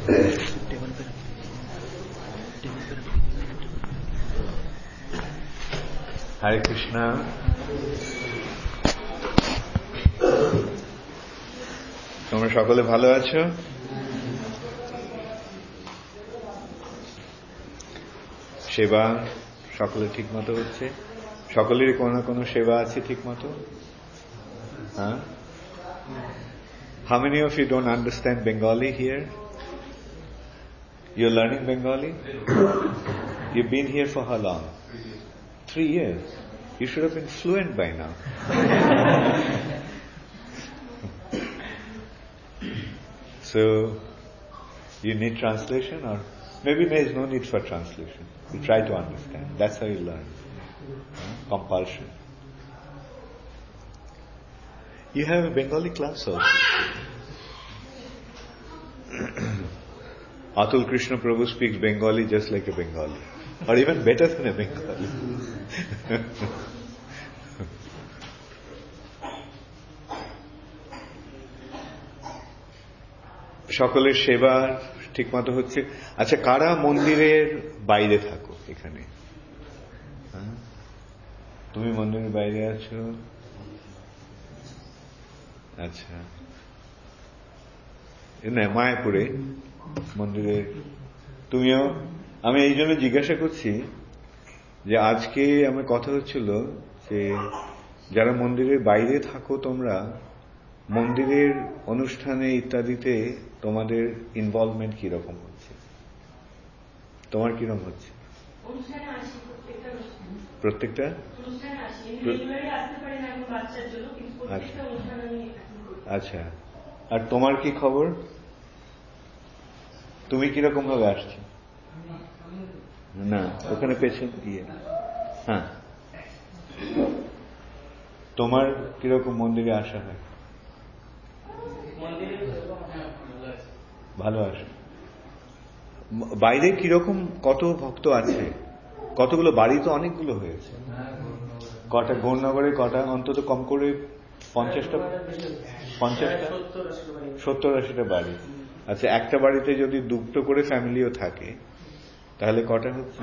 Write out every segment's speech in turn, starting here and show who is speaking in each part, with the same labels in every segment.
Speaker 1: Hare Krishna. তোমরা সকলে ভালো আছো? সেবা সকলে ঠিক মতো হচ্ছে? সকলেরই কোনো না কোনো সেবা আছে ঠিক মতো? হ্যাঁ? How many of you don't understand Bengali here? You're learning Bengali? You've been here for how long? 3 years. You should have been fluent by now. So, you need translation, or maybe there is no need for translation. You try to understand. That's how you learn. Compulsion. You have a Bengali class also. Atul Krishna Prabhu speaks Bengali just like a Bengali, or even better than a Bengali. সকলের সেবা ঠিক মতো হচ্ছে? আচ্ছা, কারা মন্দিরের বাইরে থাকো এখানে? তুমি মন্দিরের বাইরে আছো? আচ্ছা, না, মায়াপুরে মন্দিরের তুমিও? আমি এই জন্য জিজ্ঞাসা করছি যে আজকে আমার কথা হচ্ছিল যে যারা মন্দিরের বাইরে থাকো তোমরা মন্দিরের অনুষ্ঠানে ইত্যাদিতে তোমাদের ইনভলভমেন্ট কিরকম হচ্ছে? তোমার কিরকম হচ্ছে? প্রত্যেকটা? আচ্ছা, আর তোমার কি খবর? তুমি কিরকম ভাবে আসছো? না, ওখানে পেছন গিয়ে। হ্যাঁ, তোমার কিরকম মন্দিরে আসা হয়? ভালো আসে। বাইরে কিরকম, কত ভক্ত আছে? কতগুলো বাড়ি তো অনেকগুলো হয়েছে। কটা গৌরনগরে, কটা অন্তত কম করে 50টা 70-80টা বাড়ি। আচ্ছা, একটা বাড়িতে যদি দুটো করে ফ্যামিলিও থাকে তাহলে কটা হচ্ছে?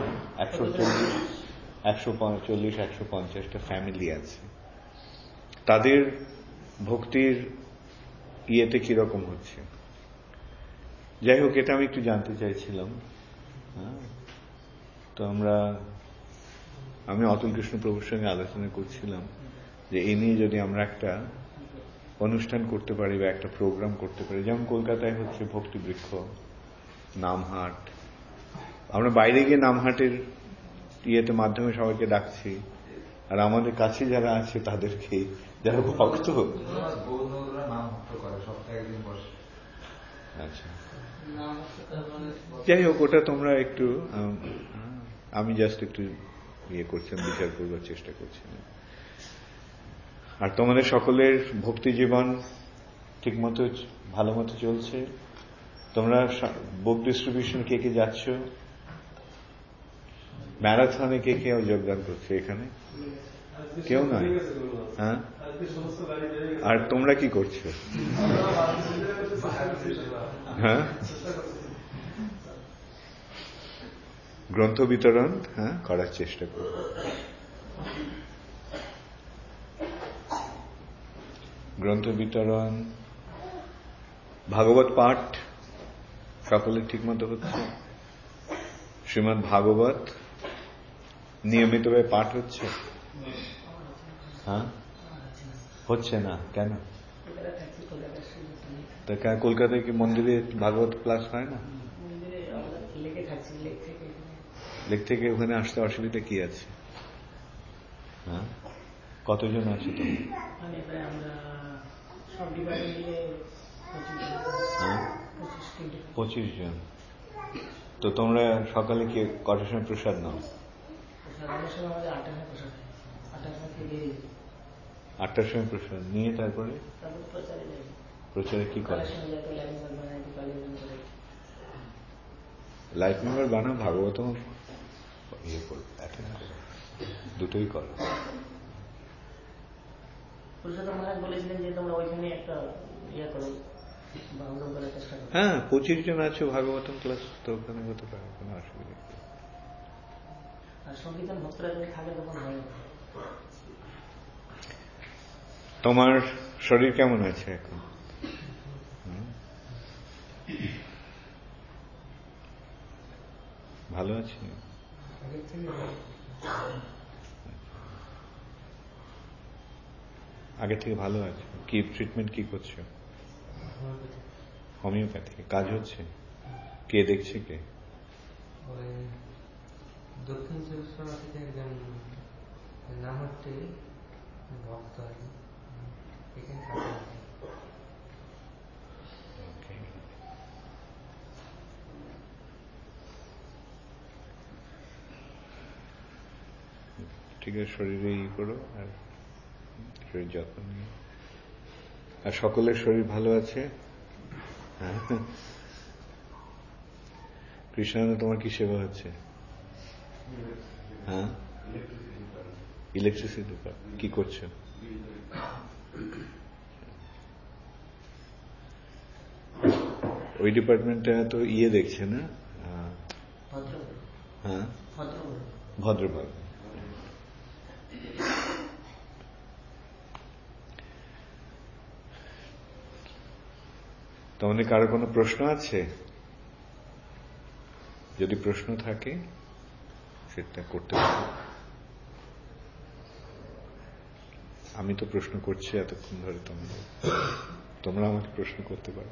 Speaker 1: 140-150টা ফ্যামিলি আছে। তাদের ভক্তির ইয়েতে কিরকম হচ্ছে? যাই হোক, এটা আমি একটু জানতে চাইছিলাম। তো আমি অতুল কৃষ্ণ প্রভুর সঙ্গে আলোচনা করছিলাম যে এই নিয়ে যদি আমরা একটা অনুষ্ঠান করতে পারি বা একটা প্রোগ্রাম করতে পারি, যেমন কলকাতায় হচ্ছে ভক্তিবৃক্ষ, নামহাট। আমরা বাইরে গিয়ে নামহাটের ইয়েতে মাধ্যমে সবাইকে ডাকছি, আর আমাদের কাছে যারা আছে তাদেরকে, যারা ভক্ত। আচ্ছা, যাই হোক, ওটা তোমরা একটু, আমি জাস্ট একটু ইয়ে করছিলাম, বিচার করবার চেষ্টা করছিলাম। আর তোমাদের সকলের ভক্তি জীবন ঠিক মতো ভালো মতো চলছে? তোমরা বুক ডিস্ট্রিবিউশন কে কে যাচ্ছ? ম্যারাথনে কে কে যোগদান করছে? এখানে কেউ নয়? হ্যাঁ, আর তোমরা কি করছো? হ্যাঁ, গ্রন্থ বিতরণ করার চেষ্টা করো। গ্রন্থ বিতরণ, ভাগবত পাঠ সকলের ঠিক মতো হচ্ছে? শ্রীমদ্ ভাগবত নিয়মিতভাবে পাঠ হচ্ছে? হ্যাঁ, হচ্ছে না কেন? কলকাতায় কি মন্দিরে ভাগবত ক্লাস হয় না? লেক থেকে ওখানে আসতে অসুবিধা কি আছে? হ্যাঁ, কতজন আছে তো? 25 জন। তো তোমরা সকালে কি কটার সময় প্রসাদ নাও? 8টার সময় প্রসাদ নিয়ে তারপরে প্রচারে কি করে? লাইফ মেম্বার বানাও, ভাগবত ইয়ে করো, দুটোই করো। হ্যাঁ, 25 জন আছে ভাগবতম ক্লাস, তো ওখানে হতে পারে, কোনো অসুবিধা নেই। তোমার শরীর কেমন আছে এখন? ভালো আছে? আগে থেকে ভালো আছে? কি ট্রিটমেন্ট কি করছো? হোমিওপ্যাথি কাজ হচ্ছে? কে দেখছে? কে?
Speaker 2: দক্ষিণ চব্বিশ পরগনা থেকে একজন নাম হচ্ছে ভক্ত আর কি, এখানে থাকে।
Speaker 1: ঠিক আছে, শরীরে ই করো আর শরীর যত্ন নিও। আর সকলের শরীর ভালো আছে? হ্যাঁ। কৃষ্ণানন্দ, তোমার কি সেবা হচ্ছে? হ্যাঁ, ইলেকট্রিসিটি কি করছো? ওই ডিপার্টমেন্টটা তো ইয়ে দেখছে না? হ্যাঁ, ভদ্রভাগ। তোমাদের কারো কোনো প্রশ্ন আছে? যদি প্রশ্ন থাকে সেটা করতে পারো। আমি তো প্রশ্ন করছি এতক্ষণ ধরে, তোমরা আমাকে প্রশ্ন করতে পারো।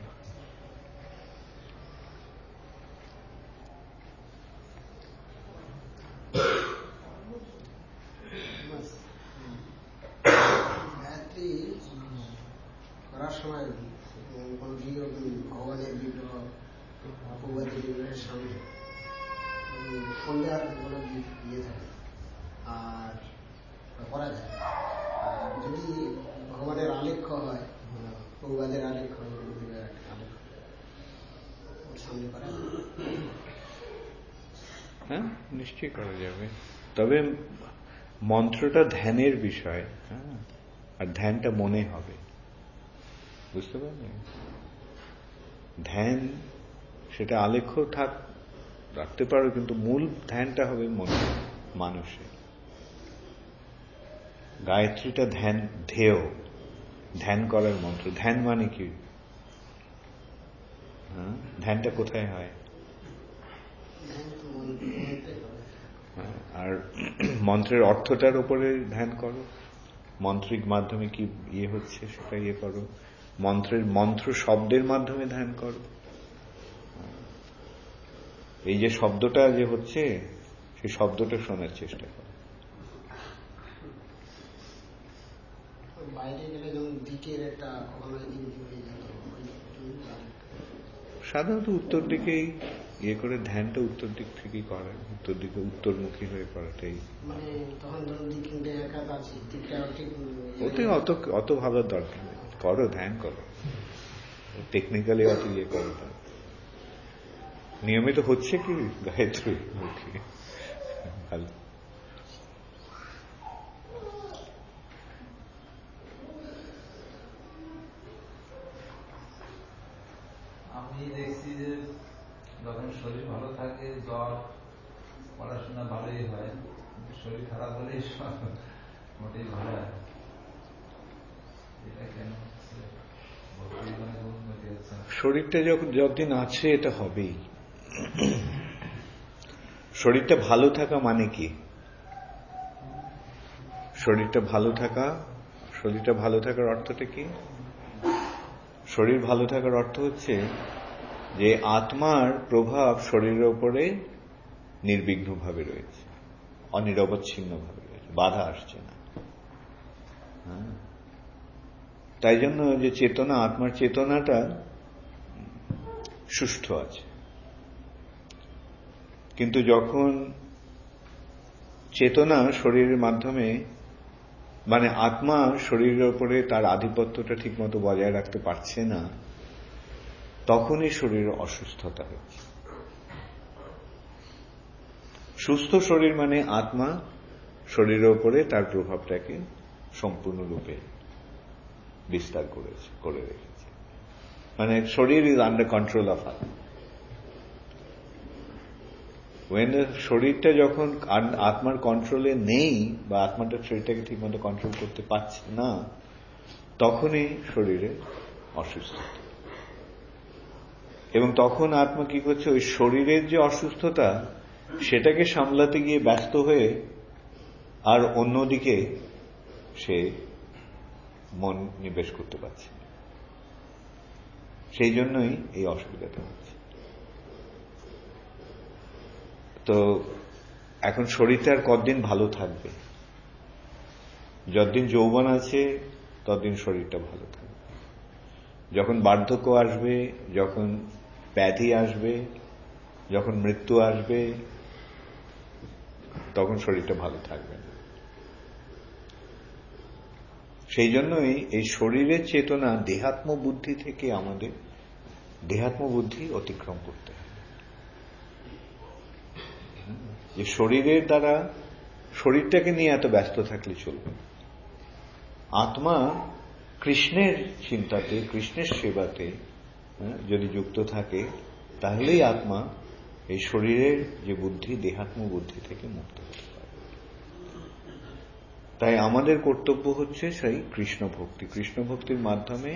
Speaker 3: করার সময় ভগবানের বিগ্রহ, ভগবতী বিগ্রহের সামনে সন্ধ্যার কোনো ইয়ে থাকে আর করা যায়। আর যদি ভগবানের আলেখ্য হয়, ভগবানের আলেখ্য, সামনে করা যায়।
Speaker 1: হ্যাঁ, নিশ্চয়ই করা যাবে, তবে মন্ত্রটা ধ্যানের বিষয়। হ্যাঁ, আর ধ্যানটা মনে হবে, বুঝতে পারলে? ধ্যান সেটা আলেখ্য রাখতে পারো, কিন্তু মূল ধ্যানটা হবে মনে, মানুষের। গায়ত্রীটা ধ্যান, ধ্যেয়, ধ্যান করার মন্ত্র। ধ্যান মানে কি? হ্যাঁ, ধ্যানটা কোথায় হয়? আর মন্ত্রের অর্থটার উপরে ধ্যান করো, মন্ত্রিক মাধ্যমে কি ইয়ে হচ্ছে সেটা ইয়ে করো, মন্ত্র শব্দের মাধ্যমে ধ্যান করো। এই যে শব্দটা যে হচ্ছে, সেই শব্দটা শোনার চেষ্টা করো।
Speaker 3: বাইরে গেলে যেমন দিকের একটা
Speaker 1: সাধারণত উত্তর দিকেই ইয়ে করে, ধ্যানটা উত্তর দিক থেকেই করে, উত্তর দিকে উত্তরমুখী হয়ে করাটাই।
Speaker 3: মানে তখন ধরুন দিকে একাত আছে, দিকটা ঠিক
Speaker 1: ওতে অত ভাবার দরকার নেই, করো, ধ্যান করো, টেকনিক্যালি অত ইয়ে করো। নিয়মিত হচ্ছে কি গায়ত্রী? ভালো।
Speaker 2: আমি দেখছি যে যখন শরীর ভালো থাকে, জ্বর, পড়াশোনা ভালোই হয়, শরীর খারাপ হলে মোটেই ভালো হয়। এটা কেন হচ্ছে?
Speaker 1: শরীরটা যতদিন আছে এটা হবেই। শরীরটা ভালো থাকা মানে কি? শরীরটা ভালো থাকার অর্থটা কি? শরীর ভালো থাকার অর্থ হচ্ছে যে আত্মার প্রভাব শরীরের উপরে নির্বিঘ্নভাবে রয়েছে, অনিরবচ্ছিন্নভাবে রয়েছে, বাধা আসছে না। তাই জন্য যে চেতনা, আত্মার চেতনাটা সুষ্ঠু আছে। কিন্তু যখন চেতনা শরীরের মাধ্যমে, মানে আত্মা শরীরের উপরে তার আধিপত্যটা ঠিক মতো বজায় রাখতে পারছে না, তখনই শরীরের অসুস্থতা হচ্ছে। সুস্থ শরীর মানে আত্মা শরীরের উপরে তার প্রভাবটাকে সম্পূর্ণরূপে বিস্তার করে রেখেছে। মানে শরীর ইজ আন্ডার কন্ট্রোল অফ আত্মা। শরীরটা যখন আত্মার কন্ট্রোলে নেই বা আত্মাটা শরীরটাকে ঠিক মতো কন্ট্রোল করতে পারছে না, তখনই শরীরে অসুস্থতা। এবং তখন আত্মা কি করছে, ওই শরীরের যে অসুস্থতা সেটাকে সামলাতে গিয়ে ব্যস্ত হয়ে আর অন্যদিকে সে মন নিবেশ করতে পারছে। সেই জন্যই এই অসুবিধাটা হচ্ছে। তো এখন শরীরটা আর কতদিন ভালো থাকবে? যতদিন যৌবন আছে ততদিন শরীরটা ভালো থাকবে। যখন বার্ধক্য আসবে, যখন ব্যাধি আসবে, যখন মৃত্যু আসবে, তখন শরীরটা ভালো থাকবে না। সেই জন্যই এই শরীরের চেতনা দেহাত্ম বুদ্ধি থেকে আমাদের দেহাত্ম বুদ্ধি অতিক্রম করতে হবে। যে শরীরের দ্বারা শরীরটাকে নিয়ে এত ব্যস্ত থাকলে চলবে না। আত্মা কৃষ্ণের চিন্তাতে, কৃষ্ণের সেবাতে যদি যুক্ত থাকে, তাহলেই আত্মা এই শরীরের যে বুদ্ধি, দেহাত্ম বুদ্ধি থেকে মুক্ত হতে পারে। তাই আমাদের কর্তব্য হচ্ছে সেই কৃষ্ণ ভক্তি। কৃষ্ণ ভক্তির মাধ্যমে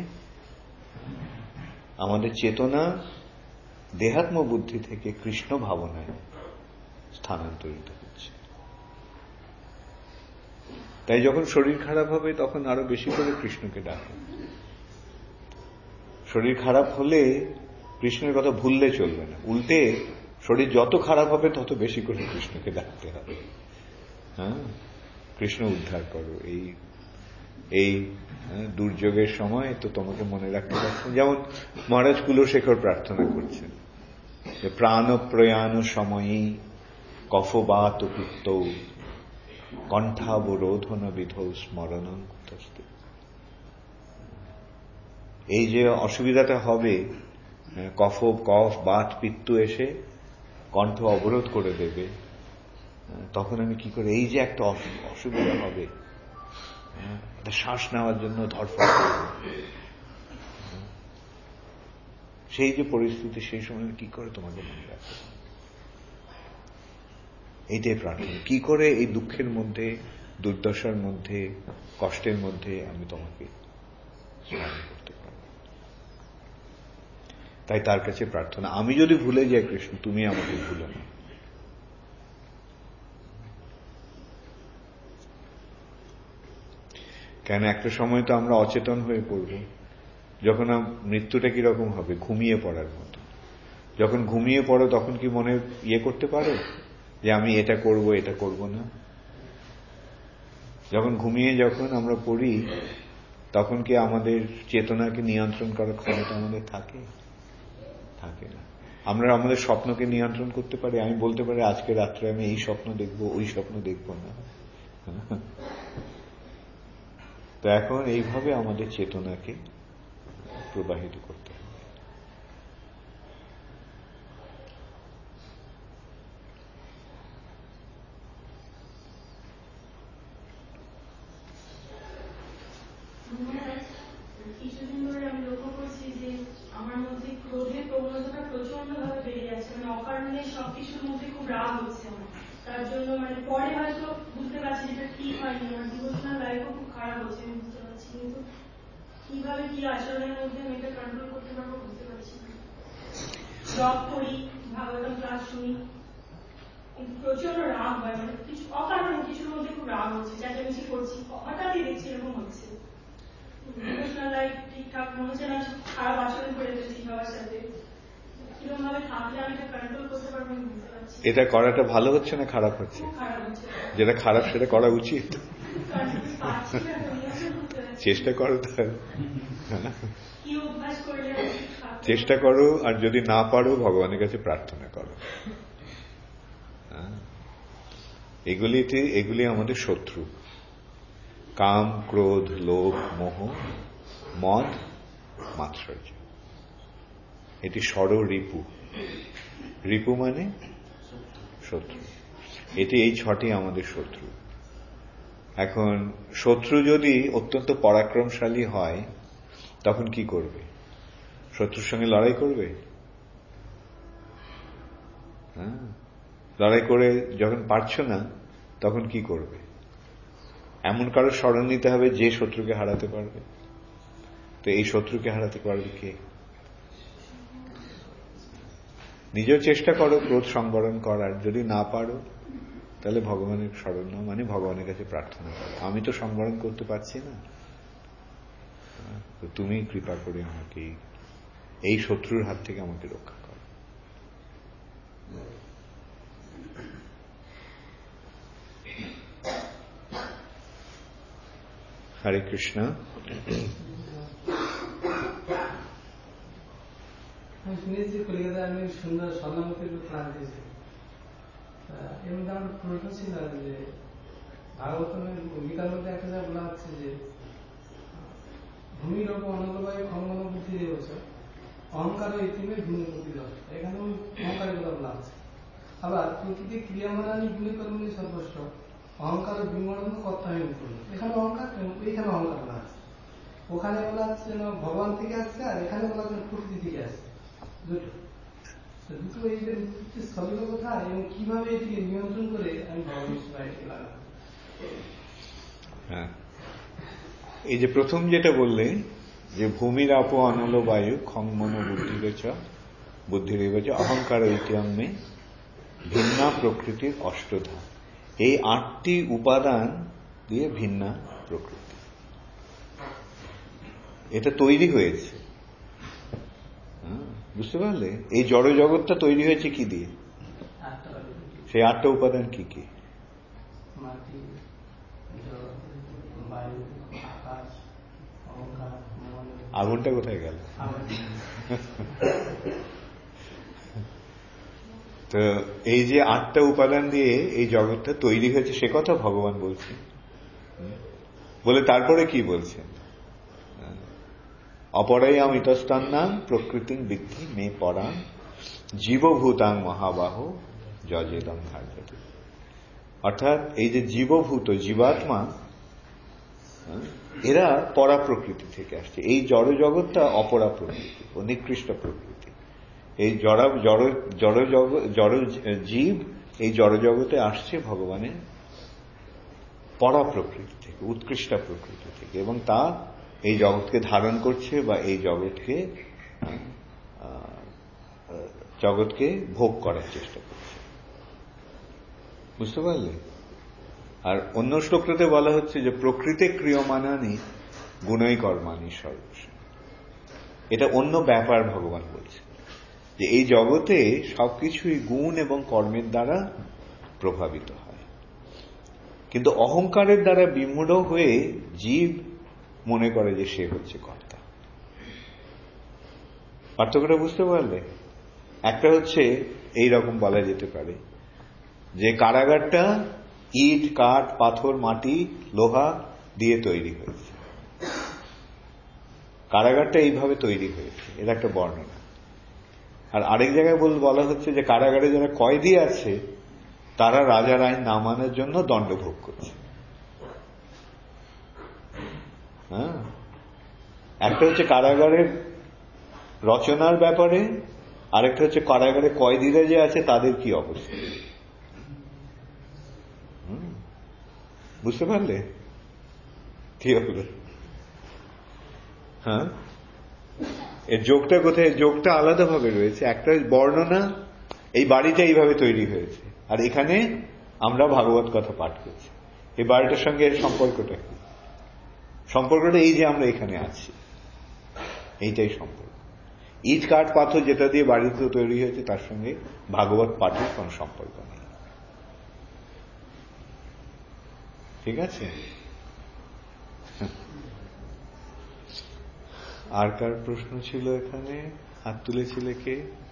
Speaker 1: আমাদের চেতনা দেহাত্ম বুদ্ধি থেকে কৃষ্ণ ভাবনায় স্থানান্তরিত হচ্ছে। তাই যখন শরীর খারাপ হবে তখন আরো বেশি করে কৃষ্ণকে ডাকে। শরীর খারাপ হলে কৃষ্ণের কথা ভুললে চলবে না, উল্টে শরীর যত খারাপ হবে তত বেশি করে কৃষ্ণকে ডাকতে হবে। হ্যাঁ, কৃষ্ণ উদ্ধার করো, এই দুর্যোগের সময় তো তোমাকে মনে রাখতে পারছেন। যেমন মহারাজ কুলশেখর প্রার্থনা করছেন যে প্রাণ প্রয়াণ সময়ী কফবাত পিত্ত কণ্ঠাবরোধন বিধৌ স্মরণং কুতস্তে। এই যে অসুবিধাটা হবে, কফ বাত পিত্ত এসে কণ্ঠ অবরোধ করে দেবে, তখন আমি কি করে, এই যে একটা অসুবিধা হবে, একটা শ্বাস নেওয়ার জন্য ধরফর করব, সেই যে পরিস্থিতি, সেই সময় কি করে তোমাকে মনে রাখতে হবে। এইটাই প্রার্থনা, কি করে এই দুঃখের মধ্যে, দুর্দশার মধ্যে, কষ্টের মধ্যে আমি তোমাকে স্মরণ করতে পারব। তাই তার কাছে প্রার্থনা, আমি যদি ভুলে যাই কৃষ্ণ, তুমি আমাকে ভুলো না। কেন একটা সময় তো আমরা অচেতন হয়ে পড়ব। যখন মৃত্যুটা কিরকম হবে, ঘুমিয়ে পড়ার মতো। যখন ঘুমিয়ে পড়ো তখন কি মনে করতে পারো যে আমি এটা করব, এটা করব না? যখন যখন আমরা পড়ি তখন কি আমাদের চেতনাকে নিয়ন্ত্রণ করার ক্ষমতা আমাদের থাকে? থাকে না। আমরা আমাদের স্বপ্নকে নিয়ন্ত্রণ করতে পারি। আমি বলতে পারি আজকে রাত্রে আমি এই স্বপ্ন দেখব, ওই স্বপ্ন দেখব না। তো এখন এইভাবে আমাদের চেতনাকে প্রবাহিত করতে হবে।
Speaker 4: কিছুদিন ধরে আমি লক্ষ্য করছি যে আমার মধ্যে ক্রোধের প্রবণতাটা প্রচন্ড ভাবে বেড়ে যাচ্ছে। মানে অকারণে সবকিছুর মধ্যে খুব রাগ হচ্ছে আমার। তার জন্য পরে হয়তো বুঝতে পারছি যেটা ঠিক হয়নি, আমার ডিভোশনাল লাইফও খুব খারাপ হচ্ছে, আমি বুঝতে পারছি। কিন্তু কিভাবে কি আচরণের মধ্যে আমি এটা কন্ট্রোল করতে পারবো বুঝতে পারছি না। জব করি, ভাগবতম ক্লাস শুনি, কিন্তু প্রচন্ড রাগ হয়। কিছু অকারণে কিছুর মধ্যে খুব রাগ হচ্ছে, চেঁচামেচি করছি, হঠাৎই দেখছি এরকম হচ্ছে। ডিভোশনাল লাইফ ঠিকঠাক মনে হচ্ছে না, খারাপ আচরণ করে ফেলছি সবার সাথে। কিরকম ভাবে থাকলে আমি এটা কন্ট্রোল করতে পারবো আমি বুঝতে পারছি।
Speaker 1: এটা করাটা ভালো হচ্ছে না খারাপ হচ্ছে?
Speaker 4: খারাপ হচ্ছে।
Speaker 1: যেটা খারাপ সেটা করা উচিত। চেষ্টা করো, তাহলে
Speaker 4: কি অভ্যাস করলে
Speaker 1: চেষ্টা করো, আর যদি না পারো ভগবানের কাছে প্রার্থনা করো। এগুলি আমাদের শত্রু। কাম, ক্রোধ, লোভ, মোহ, মদ, মাৎসর্য, এটি ষড় রিপু। রিপু মানে শত্রু। এই ছটি আমাদের শত্রু। এখন শত্রু যদি অত্যন্ত পরাক্রমশালী হয় তখন কি করবে? শত্রুর সঙ্গে লড়াই করবে? হ্যাঁ, লড়াই করে যখন পারছো না তখন কি করবে? এমন কারো স্মরণ নিতে হবে যে শত্রুকে হারাতে পারবে। তো এই শত্রুকে হারাতে পারবে কে? নিজেও চেষ্টা করো ক্রোধ সংবরণ করার, যদি না পারো তাহলে ভগবানের স্মরণ নাও, মানে ভগবানের কাছে প্রার্থনা করো, আমি তো সংবরণ করতে পারছি না, তো তুমি কৃপা করে আমাকে এই শত্রুর হাত থেকে আমাকে রক্ষা করো। হরে কৃষ্ণ।
Speaker 5: আমি শুনেছি কলিকাতায় আমি সুন্দর স্বর্ণমতির ক্লাস দিয়েছি, এর মধ্যে আমার প্রশ্ন ছিল যে ভাগবতের গীতার মধ্যে একটা যা বলা হচ্ছে যে ভূমির ওপর অনলবায়ু ক্ষমন বুদ্ধি দিয়েছে, অহংকার ও ইতিমে ভূমি বুদ্ধি দেওয়া, এখানে অহংকারের কথা বলা হচ্ছে। আবার প্রকৃতি ক্রিয়ামানানি গুণী কর্মী সর্বস্ব, অহংকার ও বিমরণ কর্তাহীন করল, এখানে অহংকার, ওইখানে অহংকার বলা আছে। ওখানে বলা হচ্ছে ভগবান থেকে আসছে, আর এখানে বলা হচ্ছে প্রকৃতি থেকে আসছে, দুটো এই যে স্থলিত কোথায় এবং কিভাবে এটিকে নিয়ন্ত্রণ করে আমি ভগবানের সেবায় লাগাবো।
Speaker 1: হ্যাঁ, এই যে প্রথম যেটা বললে যে ভূমির আপ অনল বায়ু খংমন বুদ্ধিরেবচ অহংকার ইতিহামে ভিন্না প্রকৃতির অষ্টধা, এই 8টি উপাদান দিয়ে ভিন্না প্রকৃতি এটা তৈরি হয়েছে। বুঝতে পারলে? এই জড় জগৎটা তৈরি হয়েছে কি দিয়ে? সেই 8টা উপাদান কি কি? আগুনটা কোথায় গেল? তো এই যে 8টা উপাদান দিয়ে এই জগৎটা তৈরি হয়েছে সে কথা ভগবান বলছেন। বলে তারপরে কি বলছেন? অপরায়াম ইতস্তান্নাং প্রকৃতিং বিদ্ধি মে পরাং জীবভূতাং মহাবাহ যজেদং ভার্গবী। অর্থাৎ এই যে জীবভূত জীবাত্মা, এরা পরা প্রকৃতি থেকে আসছে। এই জড় জগৎটা অপরা প্রকৃতি, ও নিকৃষ্ট প্রকৃতি। এই জড় জীব এই জড় জগতে আসছে ভগবানের পরা প্রকৃতি থেকে, উৎকৃষ্ট প্রকৃতি থেকে, এবং তা এই জগৎকে ধারণ করছে বা এই জগৎকে ভোগ করার চেষ্টা করছে। বুঝতে পারলে? আর অন্য শ্লোকটাতে বলা হচ্ছে যে প্রকৃতি ক্রিয়মানানি গুণই কর্মানি সর্বস্ব। এটা অন্য ব্যাপার ভগবান বলছে যে এই জগতে সবকিছুই গুণ এবং কর্মের দ্বারা প্রভাবিত হয়, কিন্তু অহংকারের দ্বারা বিমূঢ় হয়ে জীব মনে করে যে সে হচ্ছে কর্তা। পার্থক্যটা বুঝতে পারলে? একটা হচ্ছে এই রকম বলা যেতে পারে যে কারাগারটা ইট কাঠ পাথর মাটি লোহা দিয়ে তৈরি হয়েছে, কারাগারটা এইভাবে তৈরি হয়েছে, এর একটা বর্ণনা। আর আরেক জায়গায় বলা হচ্ছে যে কারাগারে যারা কয়েদি আছে তারা রাজার আইন না মানার জন্য দণ্ড ভোগ করছে। হ্যাঁ, একটা হচ্ছে কারাগারের রচনার ব্যাপারে, আরেকটা হচ্ছে কারাগারে কয়েদিরা যে আছে তাদের কি অবস্থা। বুঝতে পারলে কি হলো? হ্যাঁ, এর যোগটা কোথায়? যোগটা আলাদাভাবে রয়েছে। একটা বর্ণনা, এই বাড়িটা এইভাবে তৈরি হয়েছে, আর এখানে আমরা ভাগবত কথা পাঠ করছি। এই বাড়িটার সঙ্গে এর সম্পর্কটা কি? সম্পর্কটা এই যে আমরা এখানে আছি, এইটাই সম্পর্ক। ইট কাঠ পাথর যেটা দিয়ে বাড়িতে তৈরি হয়েছে তার সঙ্গে ভাগবত পাঠের কোন সম্পর্ক নেই। ঠিক আছে? আর কার প্রশ্ন ছিল এখানে? হাত তুলেছিল কে?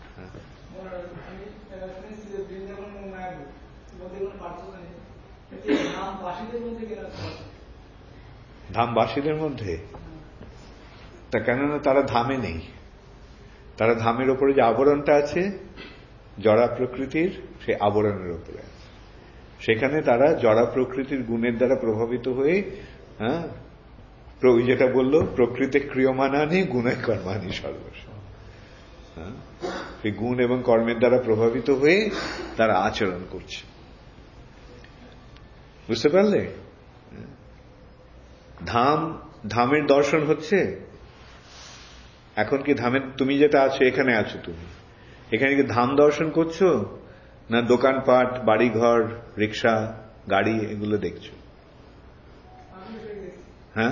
Speaker 1: ধামবাসীদের মধ্যে তা কেননা তারা ধামে নেই, তারা ধামের ওপরে যে আবরণটা আছে জড়া প্রকৃতির, সে আবরণের ওপরে আছে। সেখানে তারা জড়া প্রকৃতির গুণের দ্বারা প্রভাবিত হয়ে, যেটা বললো প্রকৃতি ক্রিয়মানানি গুণে কর্মানি সর্বস্ব, সেই গুণ এবং কর্মের দ্বারা প্রভাবিত হয়ে তারা আচরণ করছে। বুঝতে পারলে? ধামের দর্শন হচ্ছে। এখন কি ধামের, তুমি যেটা আছো এখানে আছো, তুমি এখানে কি ধাম দর্শন করছো, না দোকানপাট, বাড়িঘর, রিক্সা, গাড়ি এগুলো দেখছো? হ্যাঁ,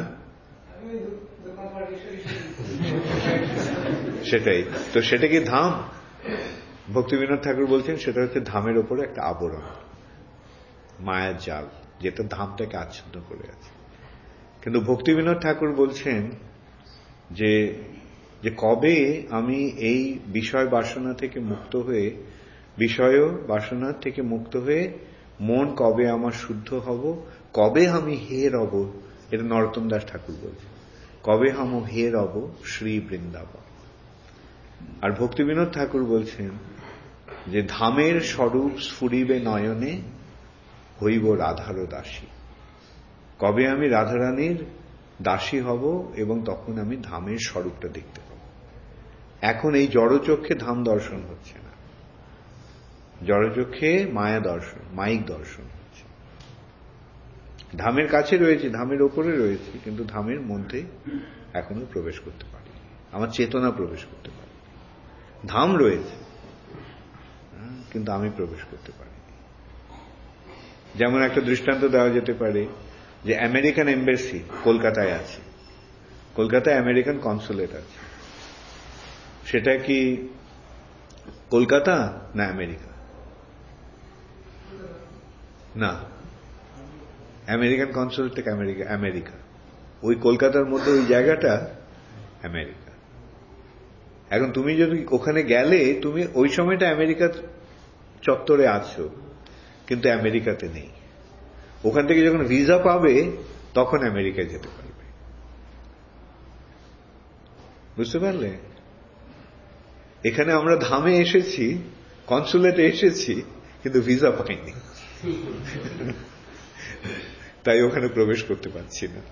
Speaker 1: সেটাই তো। সেটা কি ধাম? ভক্তিবিনোদ ঠাকুর বলছেন সেটা হচ্ছে ধামের ওপরে একটা আবরণ, মায়ার জাল, যেটা ধামটাকে আচ্ছন্ন করে আছে। কিন্তু ভক্তিবিনোদ ঠাকুর বলছেন যে কবে আমি এই বিষয় বাসনা থেকে মুক্ত হয়ে, বিষয় বাসনা থেকে মুক্ত হয়ে মন কবে আমার শুদ্ধ হব, কবে আমি হে রব, এটা নরোত্তম দাস ঠাকুর বলছেন, কবে হাম হে রব শ্রী বৃন্দাবন। আর ভক্তিবিনোদ ঠাকুর বলছেন যে ধামের স্বরূপ স্ফুরিবে নয়নে, হইব রাধার দাসী। কবে আমি রাধারানীর দাসী হব এবং তখন আমি ধামের স্বরূপটা দেখতে পাব। এখন এই জড়চক্ষে ধাম দর্শন হচ্ছে না, জড়চক্ষে মায়া দর্শন, মাইক দর্শন হচ্ছে। ধামের কাছে রয়েছে, ধামের ওপরে রয়েছে, কিন্তু ধামের মধ্যে এখনো প্রবেশ করতে পারি, আমার চেতনা প্রবেশ করতে পারি। ধাম রয়েছে কিন্তু আমি প্রবেশ করতে পারি। যেমন একটা দৃষ্টান্ত দেওয়া যেতে পারে যে আমেরিকান এম্বাসি কলকাতায় আছে, কলকাতায় আমেরিকান কনসুলেট আছে। সেটা কি কলকাতা না আমেরিকা? না, আমেরিকান কনসুলেট থেকে আমেরিকা, ওই কলকাতার মধ্যে ওই জায়গাটা আমেরিকা। এখন তুমি যদি ওখানে গেলে, তুমি ওই সময়টা আমেরিকা চত্বরে আছো কিন্তু আমেরিকাতে নেই। ওখান থেকে যখন ভিসা পাবে তখন আমেরিকায় যেতে পারবে। বুঝতে পারলে? এখানে আমরা ধামে এসেছি, কনসুলেটে এসেছি, কিন্তু ভিসা পাইনি, তাই ওখানে প্রবেশ করতে পারছি না।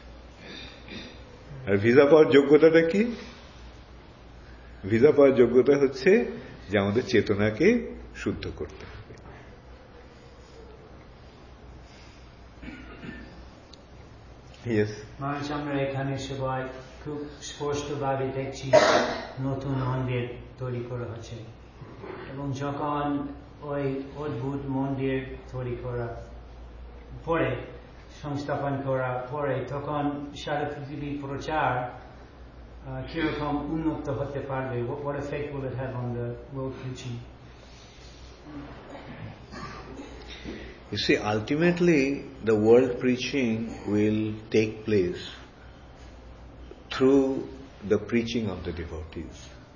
Speaker 1: আর ভিসা পাওয়ার যোগ্যতাটা কি? ভিসা পাওয়ার যোগ্যতা হচ্ছে যে আমাদের চেতনাকে শুদ্ধ করতে হবে।
Speaker 6: মানুষ আমরা এখানে সবাই খুব স্পষ্টভাবে দেখছি নতুন মন্দির তৈরি করা হচ্ছে, এবং যখন ওই অদ্ভুত মন্দির তৈরি করা পরে, সংস্থাপন করা পরে, তখন সারা পৃথিবী প্রচার কিরকম উন্নত হতে পারবে? What effect will it have on the world preaching?
Speaker 1: You see, ultimately the world preaching will take place through the preaching of the devotees.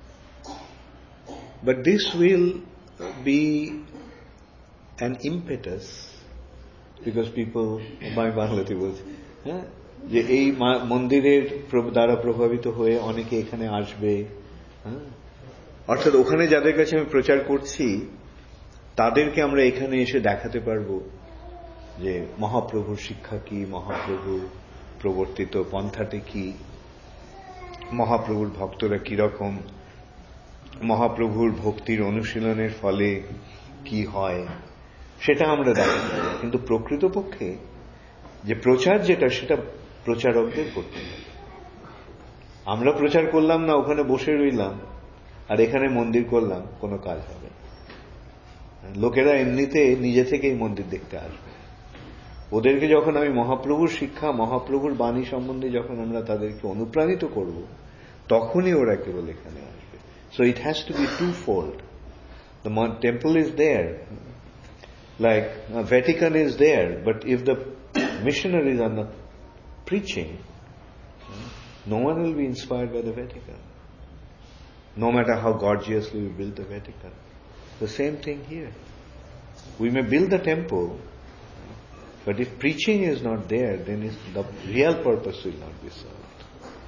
Speaker 1: But this will be an impetus, because people, by Bangladesh বলছে, যে এই মন্দিরের দ্বারা প্রভাবিত হয়ে অনেকে এখানে আসবে। অর্থাৎ ওখানে যাদের কাছে আমি প্রচার করছি তাদেরকে আমরা এখানে এসে দেখাতে পারবো যে মহাপ্রভুর শিক্ষা কি, মহাপ্রভু প্রবর্তিত পন্থাটি কি, মহাপ্রভুর ভক্তরা কিরকম, মহাপ্রভুর ভক্তির অনুশীলনের ফলে কি হয়, সেটা আমরা দেখাতে পারি। কিন্তু প্রকৃতপক্ষে যে প্রচার, যেটা সেটা প্রচারকদের করতে হবে। আমরা প্রচার করলাম না, ওখানে বসে রইলাম আর এখানে মন্দির করলাম, কোনো কাজ হবে না। লোকেরা এমনিতে নিজে থেকেই মন্দির দেখতে আসবে। ওদেরকে যখন আমি মহাপ্রভুর শিক্ষা, মহাপ্রভুর বাণী সম্বন্ধে যখন আমরা তাদেরকে অনুপ্রাণিত করব, তখনই ওরা কেবল এখানে আসবে। So it has to be twofold. The temple is there, like Vatican is there, but if the missionaries are not preaching, no one will be inspired by the Vatican, no matter how gorgeously we build the Vatican. The same thing here. We may build the temple, but if preaching is not there, then the real purpose will not be served.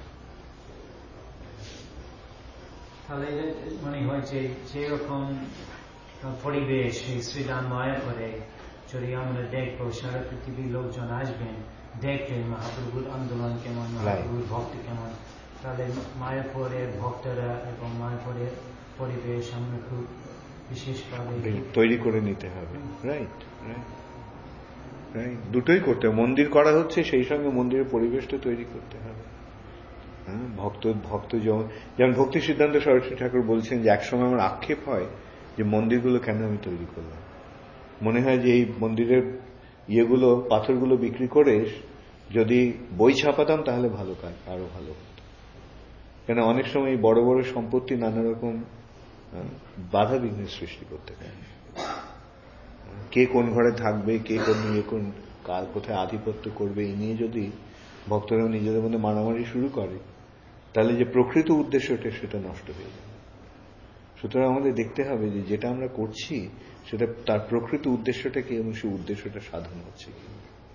Speaker 6: তাহলে মনে হয় যে যেরকম পরিবেশ শ্রীরাম মায়াপুরে যদি আমরা দেখবো, সারা পৃথিবীর লোকজন আসবেন দেখবেন মহাপ্রভুর আন্দোলন কেমন, মহাপ্রভুর ভক্তি কেমন, তাহলে মায়াপুরের ভক্তরা এবং মায়াপুরের পরিবেশ আমরা খুব বিশেষভাবে
Speaker 1: তৈরি করে নিতে হবে। Right, right, right. দুটোই করতে হবে। মন্দির করা হচ্ছে, সেই সঙ্গে মন্দিরের পরিবেশটা তৈরি করতে হবে। হ্যাঁ, ভক্ত যেমন ভক্তি সিদ্ধান্ত সরস্বতী ঠাকুর বলছেন যে একসময় আমার আক্ষেপ হয় যে মন্দিরগুলো কেন আমি তৈরি করলাম। মনে হয় যে এই মন্দিরের ইয়েগুলো, পাথরগুলো বিক্রি করে যদি বই ছাপাতাম তাহলে ভালো কাজ, আরো ভালো হতো। কেন অনেক সময় বড় বড় সম্পত্তি নানা রকম বাধা বিঘ্নের সৃষ্টি করতে পারে। কে কোন ঘরে থাকবে, কে কোন কাল কোথায় আধিপত্য করবে, এই নিয়ে যদি ভক্তরা নিজেদের মধ্যে মারামারি শুরু করে তাহলে যে প্রকৃত উদ্দেশ্যটা সেটা নষ্ট হয়ে যাবে। সুতরাং আমাদের দেখতে হবে যে যেটা আমরা করছি সেটা তার প্রকৃত উদ্দেশ্যটা কি এবং সেই উদ্দেশ্যটা সাধন হচ্ছে কি।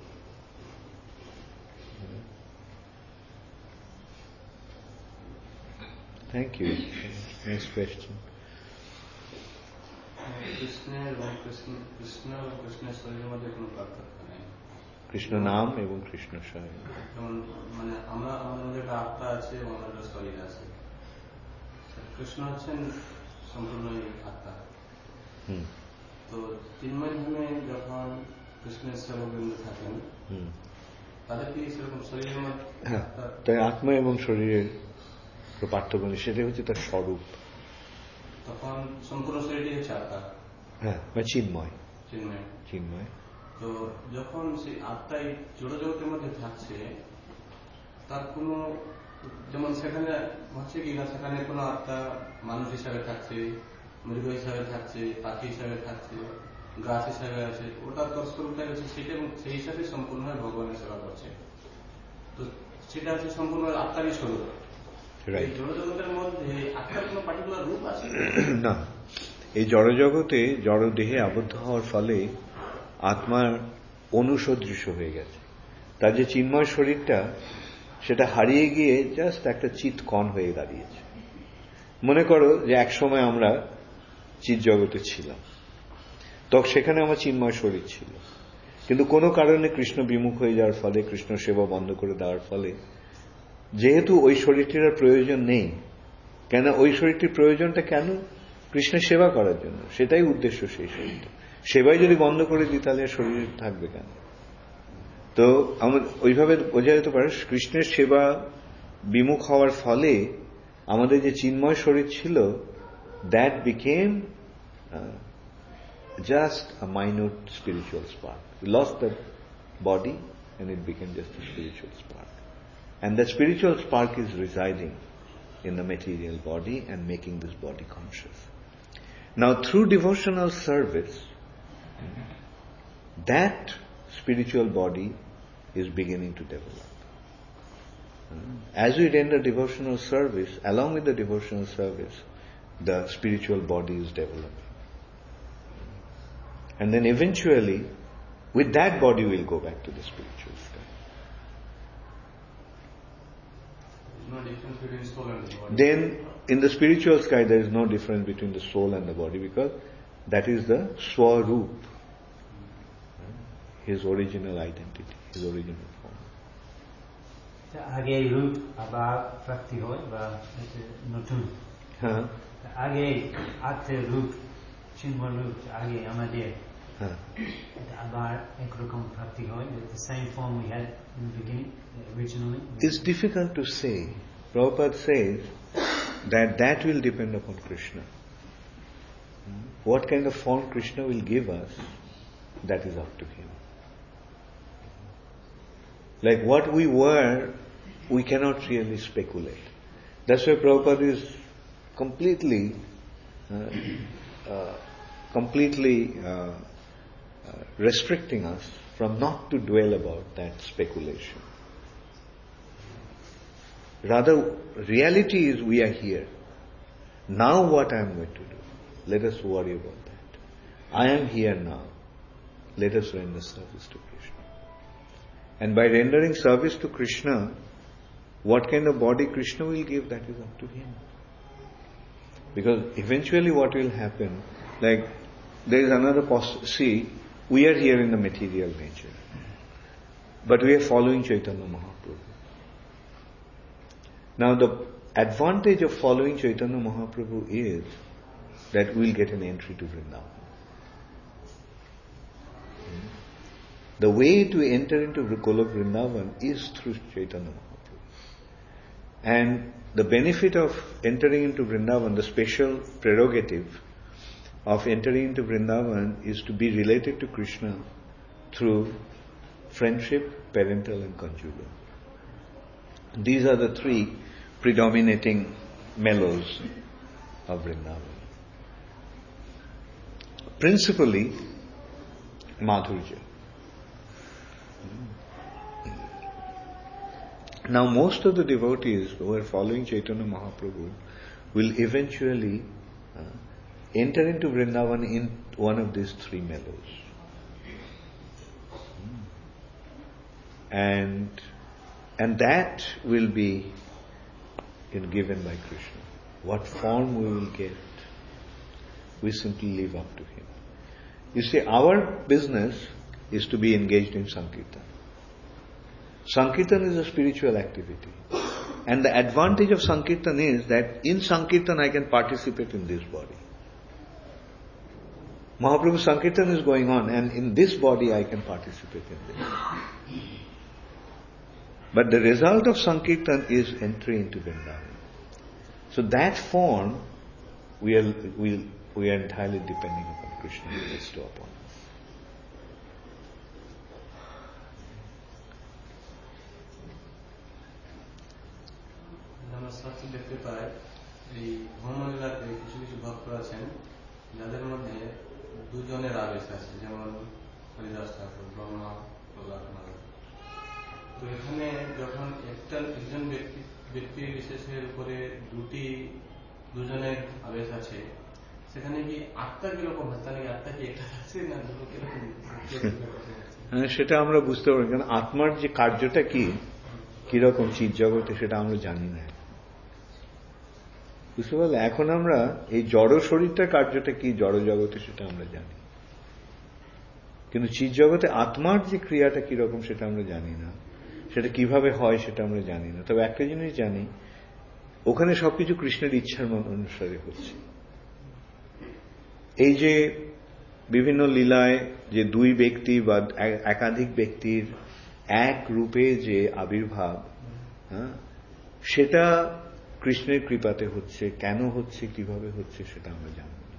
Speaker 1: Thank you. Next question.
Speaker 7: কৃষ্ণের শরীরের মধ্যে কোনো পার্থক্য নেই।
Speaker 1: কৃষ্ণ নাম এবং কৃষ্ণ শরীর,
Speaker 7: যেমন মানে আমাদের মধ্যে একটা আত্মা আছে এবং আমাদের শরীর আছে। কৃষ্ণ হচ্ছেন সম্পূর্ণ আত্মা। তো তিনময় ধামে যখন কৃষ্ণের সেবকবৃন্দ থাকেন তাদের কি সেরকম শরীরের মধ্যে?
Speaker 1: তাই আত্মা এবং শরীরের পার্থক্য নেই, সেটা হচ্ছে তার স্বরূপ।
Speaker 7: তখন সম্পূর্ণ শরীরই হচ্ছে আত্মা।
Speaker 1: হ্যাঁ, চিন্ময়।
Speaker 7: চিন্ময়। তো যখন সেই আত্মাই জড় জগতের মধ্যে থাকছে, তার কোনো যেমন সেখানে হচ্ছে কি না, সেখানে কোনো আত্মা মানুষ হিসাবে থাকছে, মৃগ হিসাবে থাকছে, পাখি হিসাবে থাকছে, গাছ হিসাবে আছে, ওটা তস্করটাই হচ্ছে সেটা, এবং সেই হিসাবে সম্পূর্ণভাবে ভগবানের সেবা করছে। তো সেটা হচ্ছে সম্পূর্ণ আত্মারই স্বরূপ। এই জড়জগতের মধ্যে আত্মার কোনো পার্টিকুলার রূপ আছে
Speaker 1: না। এই জড়জগতে জড় দেহে আবদ্ধ হওয়ার ফলে আত্মার অনুসদৃশ্য হয়ে গেছে। তার যে চিন্ময় শরীরটা সেটা হারিয়ে গিয়ে জাস্ট একটা চিৎ কণ হয়ে দাঁড়িয়েছে। মনে করো যে এক সময় আমরা চিৎ জগতে ছিলাম, তখন সেখানে আমার চিন্ময় শরীর ছিল, কিন্তু কোনো কারণে কৃষ্ণ বিমুখ হয়ে যাওয়ার ফলে, কৃষ্ণ সেবা বন্ধ করে দেওয়ার ফলে, যেহেতু ওই শরীরটির আর প্রয়োজন নেই, কেন ওই শরীরটির প্রয়োজনটা কেন? কৃষ্ণের সেবা করার জন্য, সেটাই উদ্দেশ্য সেই শরীরটা। সেবাই যদি বন্ধ করে দিই তাহলে শরীর থাকবে কেন? তো ওইভাবে বোঝা যেতে পারে কৃষ্ণের সেবা বিমুখ হওয়ার ফলে আমাদের যে চিন্ময় শরীর ছিল, that became just a minute spiritual spark. We lost the body and it became just a spiritual spark. And that spiritual spark is residing in the material body and making this body conscious. Now through devotional service, that spiritual body is beginning to develop. As we render devotional service, along with the devotional service, the spiritual body is developing. And then eventually, with that body, we'll go back to the spiritual sky.
Speaker 7: No difference between soul and the body.
Speaker 1: Then, in the spiritual sky, there is no difference between the soul and the body, because that is the Swaroop, his original identity, his original form.
Speaker 6: আগে রূপ আবার প্রাপ্তি হয় বা নতুন, আগে আত্মের রূপ, চিন্ময় রূপ আগে আমাদের আবার একরকম প্রাপ্তি হয়, the same form we had in the beginning, originally.
Speaker 1: It's difficult to say. Prabhupada says that will depend upon Krishna. What kind of form Krishna will give us, that is up to him. Like what we were, we cannot really speculate. That's why Prabhupada is completely restricting us from not to dwell about that speculation. Rather, reality is we are here. Now what I am going to do? Let us worry about that. I am here now. Let us render service to Krishna. And by rendering service to Krishna, what kind of body Krishna will give, that is up to him. Because eventually what will happen, like there is another see, we are here in the material nature, but we are following Chaitanya Mahaprabhu. Now the advantage of following Chaitanya Mahaprabhu is that we'll get an entry to Vrindavan. The way to enter into Golok Vrindavan is through Chaitanya Mahaprabhu. And the benefit of entering into Vrindavan, the special prerogative of entering into Vrindavan is to be related to Krishna through friendship, parental and conjugal. These are the three predominating mellows of Vrindavan. Principally, Madhurya. Now most of the devotees who are following Chaitanya Mahaprabhu will eventually enter into Vrindavan in one of these three mellows. And that will be given by Krishna. What form we will get, we simply leave up to him. You see, our business is to be engaged in Sankirtan. Sankirtan is a spiritual activity. And the advantage of Sankirtan is that in Sankirtan I can participate in this body. Mahaprabhu's Sankirtan is going on, and in this body I can participate in this. But the result of Sankirtan is entry into Vrindavan. So that form we are entirely depending upon Krishna to bestow upon us.
Speaker 7: আমরা শাস্ত্রে দেখতে পাই এই ভ্রমণলীলাতে কিছু কিছু ভক্ত আছেন যাদের মধ্যে দুজনের আবেশ আছে, যেমন হরিদাস ঠাকুর, ব্রহ্মা, প্রহ্লাদ। তো এখানে যখন একজন ব্যক্তি বিশেষের উপরে দুজনের আবেশ আছে, সেখানে কি আত্মা কিরকম হচ্ছে? নাকি আত্মা কি একটা আছে না দুটো কিরকম?
Speaker 1: সেটা আমরা বুঝতে পারি, কারণ আত্মার যে কার্যটা কিরকম চিৎ জগতে সেটা আমরা জানি না। বুঝতে পারলে? এখন আমরা এই জড় শরীরটার কার্যটা কি জড় জগতে সেটা আমরা জানি, কিন্তু চিৎ জগতে আত্মার যে ক্রিয়াটা কিরকম সেটা আমরা জানি না, সেটা কিভাবে হয় সেটা আমরা জানি না। তবে একটা জিনিস জানি, ওখানে সবকিছু কৃষ্ণের ইচ্ছার অনুসারে হচ্ছে। এই যে বিভিন্ন লীলায় যে দুই ব্যক্তি বা একাধিক ব্যক্তির এক রূপে যে আবির্ভাব, সেটা কৃষ্ণের কৃপাতে হচ্ছে। কেন হচ্ছে, কিভাবে হচ্ছে সেটা আমরা জানি না।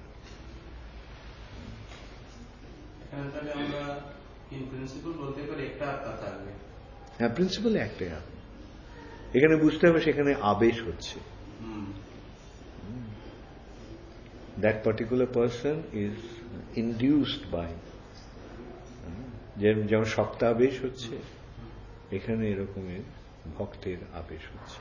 Speaker 7: আমরা ইন প্রিন্সিপাল বলতে পারি একটা আত্মা থাকবে।
Speaker 1: হ্যাঁ, প্রিন্সিপাল একটাই আত্মা। এখানে বুঝতে হবে সেখানে আবেশ হচ্ছে। That particular person is induced by, যেমন সপ্তাবেশ হচ্ছে, এখানে এরকমের ভক্তের আবেশ হচ্ছে।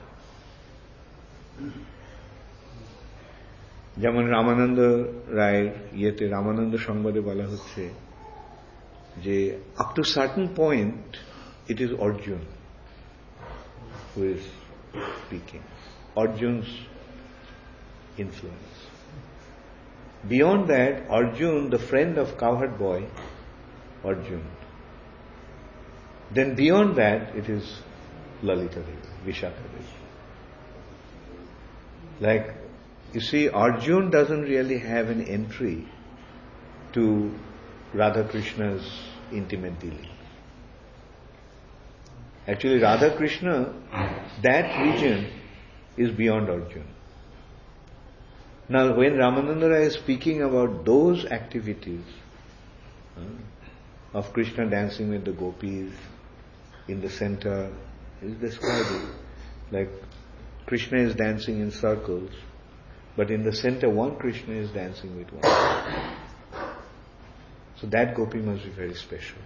Speaker 1: যেমন রামানন্দ রায়ের রামানন্দ সংবাদে বলা হচ্ছে যে up to certain point it is Arjun who is speaking, Arjun's influence. Beyond that, Arjun, the friend of cowherd boy, Arjun. Then beyond that, it is Lalita Devi, Vishakha Devi. Like, you see, Arjun doesn't really have an entry to Radha Krishna's intimate dealing. Actually, Radha Krishna, that region is beyond Arjun. Now, when Ramananda Raya is speaking about those activities of Krishna dancing with the gopis in the center, he is describing like Krishna is dancing in circles, but in the center one Krishna is dancing with one. So that gopi must be very special.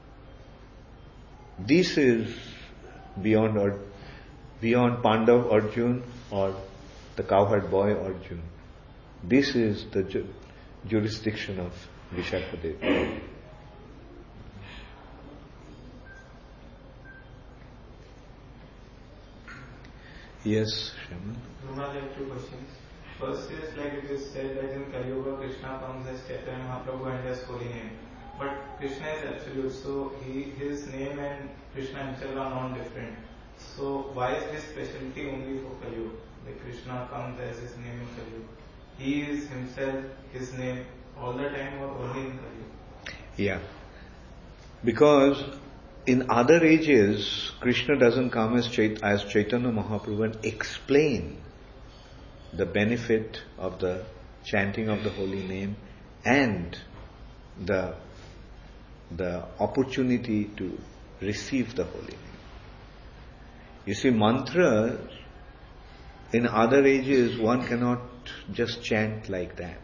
Speaker 1: This is beyond Pandav Arjun or the cowherd boy Arjun. This is the jurisdiction of Vishakha Devi. Yes, Shaman.
Speaker 8: I have two questions. First is, like it is said that in Kali Yuga Krishna comes as Chaitanya Mahaprabhu and as holy name. But Krishna is absolute, so his name and Krishna himself are non-different. So why is this specialty only for Kali Yuga? Like Krishna comes as his name in Kali Yuga. he is himself, his name, all the time or only in Kali Yuga?
Speaker 1: Yeah. Because in other ages, Krishna doesn't come as Chaitanya Mahaprabhu and explain the benefit of the chanting of the holy name and the opportunity to receive the holy name. You see, mantra in other ages one cannot just chant like that.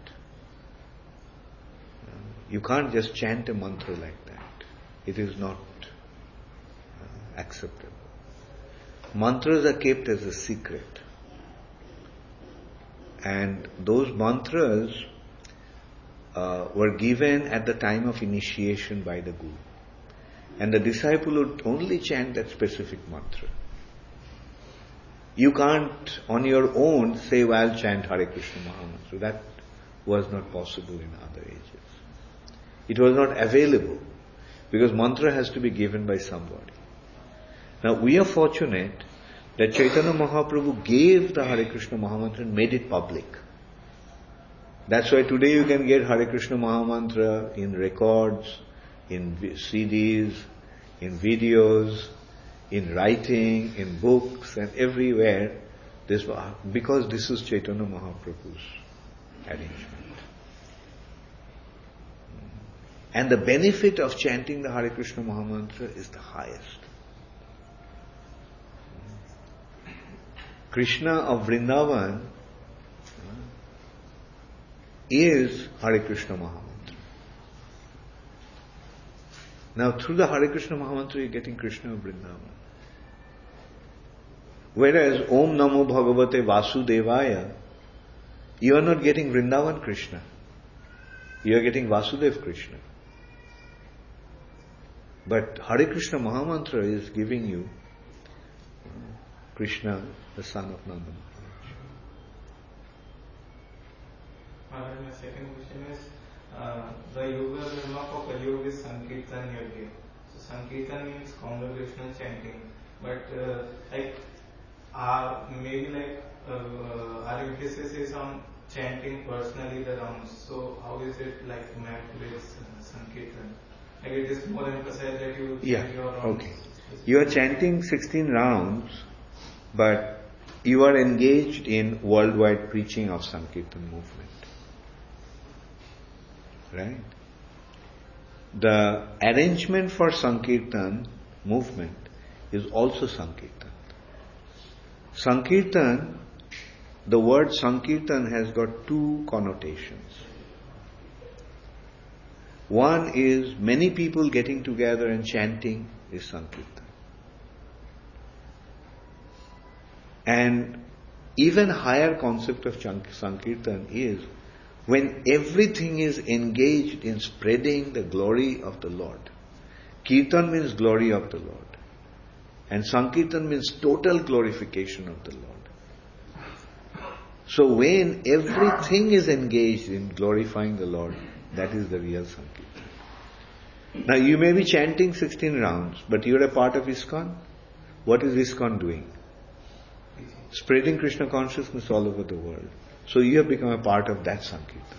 Speaker 1: You can't just chant a mantra like that. It is not acceptable. Mantras are kept as a secret. And those mantras were given at the time of initiation by the Guru. And the disciple would only chant that specific mantra. You can't on your own say, well, I'll chant Hare Krishna Mahamantra. That was not possible in other ages. It was not available because mantra has to be given by somebody. Now we are fortunate that Chaitanya Mahaprabhu gave the Hare Krishna Mahamantra and made it public. That's why today you can get Hare Krishna Mahamantra in records, in CDs, in videos, in writing, in books and everywhere. Because this is Chaitanya Mahaprabhu's arrangement. And the benefit of chanting the Hare Krishna Mahamantra is the highest. Krishna of Vrindavan is Hare Krishna Mahamantra. Now through the Hare Krishna Mahamantra you're getting Krishna of Vrindavan. Whereas Om Namo Bhagavate Vasudevaya, you are not getting Vrindavan Krishna. You are getting Vasudev Krishna. But Hare Krishna Mahamantra is giving you Krishna, the son of Nanda
Speaker 8: Maharaj. My second question is, the yoga dharma for Kali Yuga is Sankirtan Yajna. So Sankirtan means congregational chanting. But maybe our emphasis is on chanting personally the rounds. So how is it mapped with Sankirtan? It is more emphasized that you chant your rounds.
Speaker 1: Okay. You are chanting 16 rounds, but you are engaged in worldwide preaching of Sankirtan movement. Right? The arrangement for Sankirtan movement is also Sankirtan. Sankirtan, the word Sankirtan has got two connotations. One is many people getting together and chanting is Sankirtan. And even higher concept of Sankirtan is when everything is engaged in spreading the glory of the Lord. Kirtan means glory of the Lord. And Sankirtan means total glorification of the Lord. So when everything is engaged in glorifying the Lord, that is the real Sankirtan. Now you may be chanting 16 rounds, but you are a part of ISKCON. What is ISKCON doing? Spreading Krishna consciousness all over the world. So you have become a part of that Sankirtan.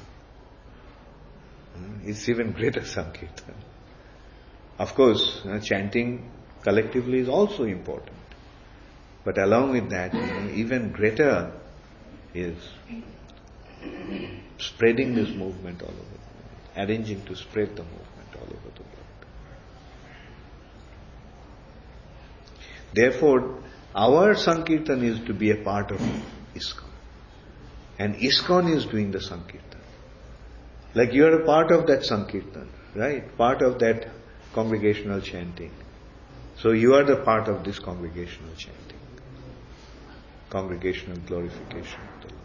Speaker 1: It's even greater Sankirtan. Of course, chanting collectively is also important. But along with that, even greater is spreading this movement all over the world, arranging to spread the movement all over the world. Therefore, our Sankirtan is to be a part of ISKCON. And ISKCON is doing the Sankirtan. Like you are a part of that Sankirtan, right? Part of that congregational chanting. So you are the part of this congregational chanting. Congregational glorification of the Lord.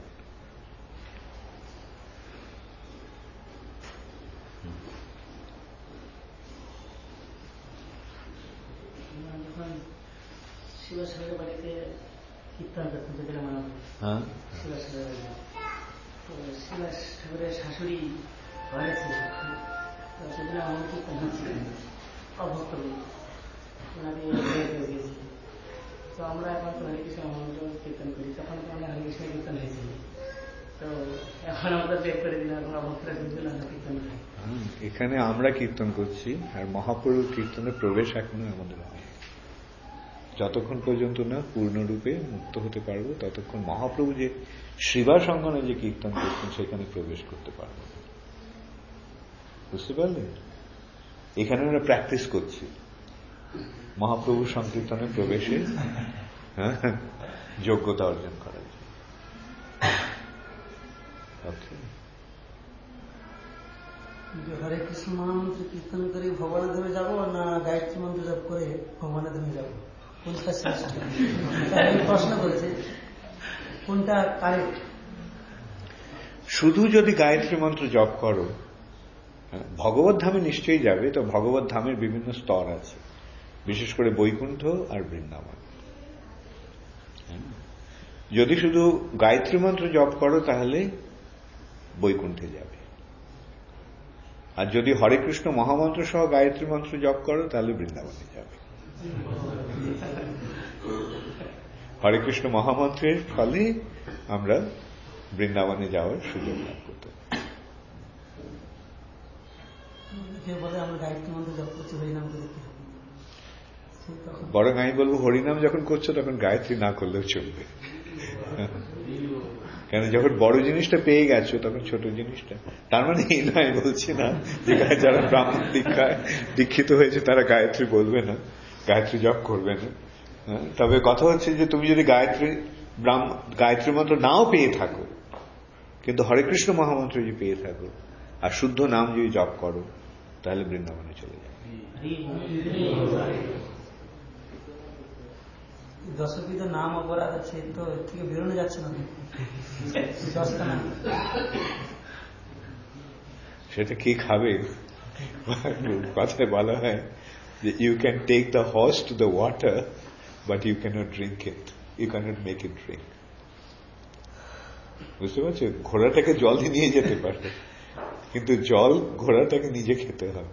Speaker 3: শিবাসাগরের বাড়িতে কীর্তন করতে যেতে মনে হয় শিবাসাগরের শাশুড়ি ঘরে ছিল, সেদিন আমার কীর্তন হচ্ছিল অভক্ত ওনাকে গেছি। তো আমরা এখন তো হরে কৃষ্ণ মহামন্ত্র কীর্তন করি, তখন তো আমরা হরে কৃষ্ণ কীর্তন হয়েছিল। তো তো এখন আমরা বের করে দিলাম, আমরা ভক্তরা কিন্তু আমরা কীর্তন করি।
Speaker 1: এখানে আমরা কীর্তন করছি, আর মহাপ্রভুর কীর্তনের প্রবেশ এখনো আমাদের হয়। যতক্ষণ পর্যন্ত না পূর্ণরূপে মুক্ত হতে পারবো, ততক্ষণ মহাপ্রভু যে শিবাস অঙ্গনে যে কীর্তন করতেন সেখানে প্রবেশ করতে পারবো। বুঝতে পারলেন? এখানে আমরা প্র্যাকটিস করছি মহাপ্রভুর সংকীর্তনে প্রবেশে যোগ্যতা অর্জন করার জন্য।
Speaker 3: হরে কৃষ্ণ মহামন্ত্র কীর্তন করে ভগবানের ধামে যাবো না গায়ত্রী মন্ত্র জপ করে ভগবানের ধামে যাবো, কোনটা শ্রেষ্ঠ? প্রশ্ন করেছে কোনটা কারেক্ট।
Speaker 1: শুধু যদি গায়ত্রী মন্ত্র জপ করো ভগবত ধামে নিশ্চয়ই যাবে। তো ভগবত ধামের বিভিন্ন স্তর আছে, বিশেষ করে বৈকুণ্ঠ আর বৃন্দাবন। যদি শুধু গায়ত্রী মন্ত্র জপ করো তাহলে বৈকুণ্ঠে যাবে, আর যদি হরে কৃষ্ণ মহামন্ত্র সহ গায়ত্রী মন্ত্র জপ করো তাহলে বৃন্দাবনে যাবে। হরে কৃষ্ণ মহামন্ত্রের ফলে আমরা বৃন্দাবনে যাওয়ার সুযোগ লাভ করতে পারি। বরং আমি বলবো হরিনাম যখন করছো তখন গায়ত্রী না করলেও চলবে, কেন যখন বড় জিনিসটা পেয়ে গেছো তখন ছোট জিনিসটা। তার মানে এই নয়, বলছি না যে যারা ব্রাহ্মণ দীক্ষিত হয়েছে তারা গায়ত্রী বলবে না, গায়ত্রী জপ করবে না। তবে কথা হচ্ছে যে তুমি যদি গায়ত্রী মন্ত্র নাও পেয়ে থাকো, কিন্তু হরে কৃষ্ণ মহামন্ত্র যদি পেয়ে থাকো আর শুদ্ধ নাম যদি জপ করো তাহলে বৃন্দাবনে চলে যাবে।
Speaker 3: দশবিধ নাম অপরাধ আছে, তো থেকে বেরোনো যাচ্ছে না।
Speaker 1: সেটা কি খাবে? কথায় বলা হয় যে you can take the horse to the water but you cannot drink it, you cannot make it drink. বুঝতে পারছো? ঘোড়াটাকে জল নিয়ে যেতে পারবে, কিন্তু জল ঘোড়াটাকে নিজে খেতে হবে।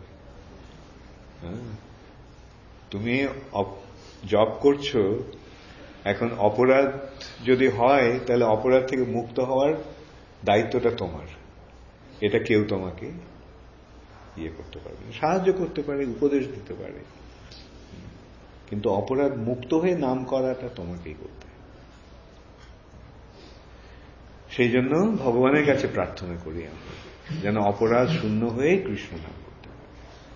Speaker 1: তুমি জব করছো, এখন অপরাধ যদি হয় তাহলে অপরাধ থেকে মুক্ত হওয়ার দায়িত্বটা তোমার। এটা কেউ তোমাকে করতে পারবে, সাহায্য করতে পারে, উপদেশ দিতে পারে, কিন্তু অপরাধ মুক্ত হয়ে নাম করাটা তোমাকেই করতে হবে। সেই জন্য ভগবানের কাছে প্রার্থনা করি আমরা যেন অপরাধ শূন্য হয়ে কৃষ্ণ নাম করতে পারে।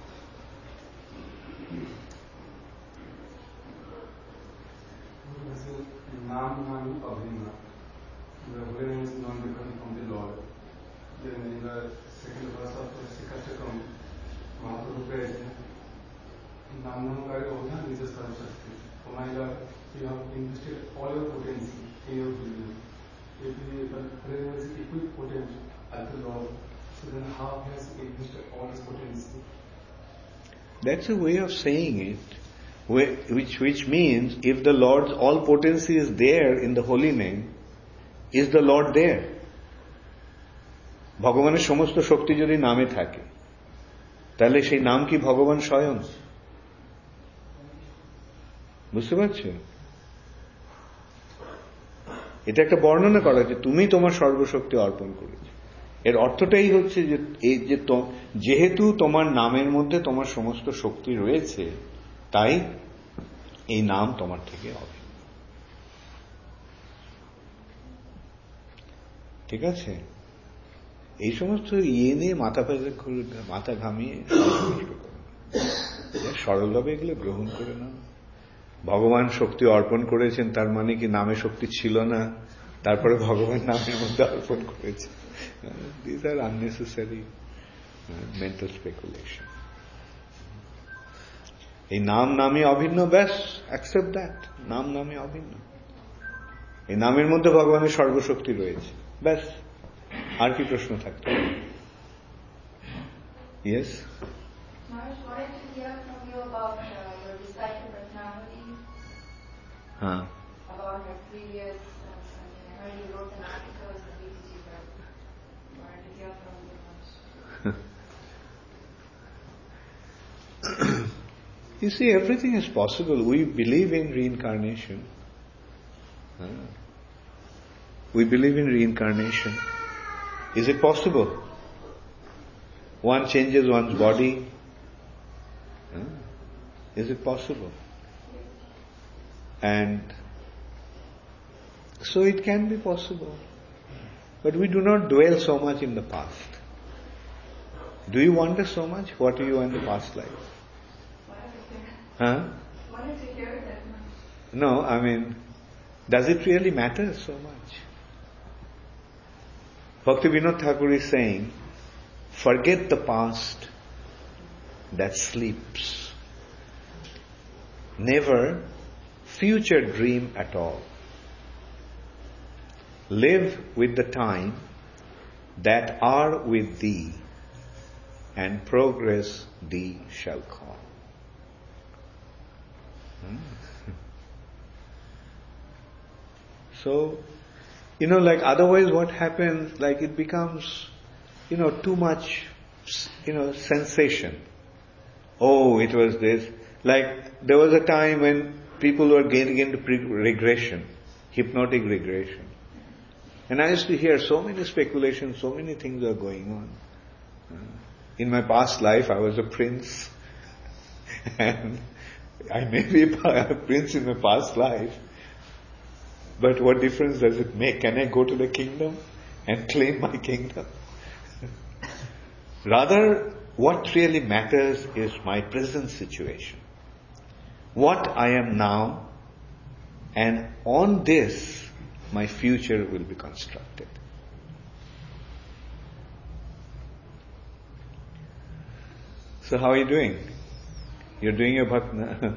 Speaker 9: Nam Nami Abhina. The holy name is not different from the Lord. Then in the second verse of the Sikashtakam, Mahaprabhu prays, Nam Nam Kari Ovna Nija Sarvashakti. Oh my God, you have invested all your potency in your religion. If the prayer is equipotent at the Lord, so then how has he invested all his potency?
Speaker 1: That's a way of saying it. Which means if the Lord's all potency is there in the holy name, is the Lord there? ভগবানের সমস্ত শক্তি যদি নামে থাকে তাহলে সেই নাম কি ভগবান স্বয়ং? বুঝতে পারছো? এটা একটা বর্ণনা করা যে তুমি তোমার সর্বশক্তি অর্পণ করেছো। এর অর্থটাই হচ্ছে যে এই যে যেহেতু তোমার নামের মধ্যে তোমার সমস্ত শক্তি রয়েছে, তাই এই নাম তোমার থেকে হবে। ঠিক আছে? এই সমস্ত নিয়ে মাথা ঘামিয়ে সরলভাবে এগুলো গ্রহণ করে নাও। ভগবান শক্তি অর্পণ করেছেন তার মানে কি নামে শক্তি ছিল না, তারপরে ভগবান নামের মধ্যে অর্পণ করেছে? These are unnecessary mental speculation. এই নামে অভিন্ন, ব্যাস, অ্যাকসেপ্ট দ্যাট। নামে অভিন্ন, এই নামের মধ্যে ভগবানের সর্বশক্তি রয়েছে, ব্যাস। আর কি প্রশ্ন থাকতে পারে? ইয়েস। হ্যাঁ, you see, everything is possible. We believe in reincarnation. We believe in reincarnation. Is it possible? One changes one's body. Is it possible? And so it can be possible. But we do not dwell so much in the past. Do you wonder so much? What do you were in the past life? Huh?
Speaker 10: Why did you hear that much?
Speaker 1: No, I mean, does it really matter so much? Bhaktivinoda Thakur is saying, forget the past that sleeps. Never future dream at all. Live with the time that are with thee, and progress thee shall call. So, like otherwise what happens, like it becomes, too much, sensation. Oh, it was this. Like there was a time when people were getting into regression, hypnotic regression. And I used to hear so many speculations, so many things are going on. In my past life, I was a prince. And I may be a prince in my past life. But what difference does it make? Can I go to the kingdom and claim my kingdom? Rather, what really matters is my present situation. What I am now, and on this, my future will be constructed. So how are you doing? You're doing your bhakti.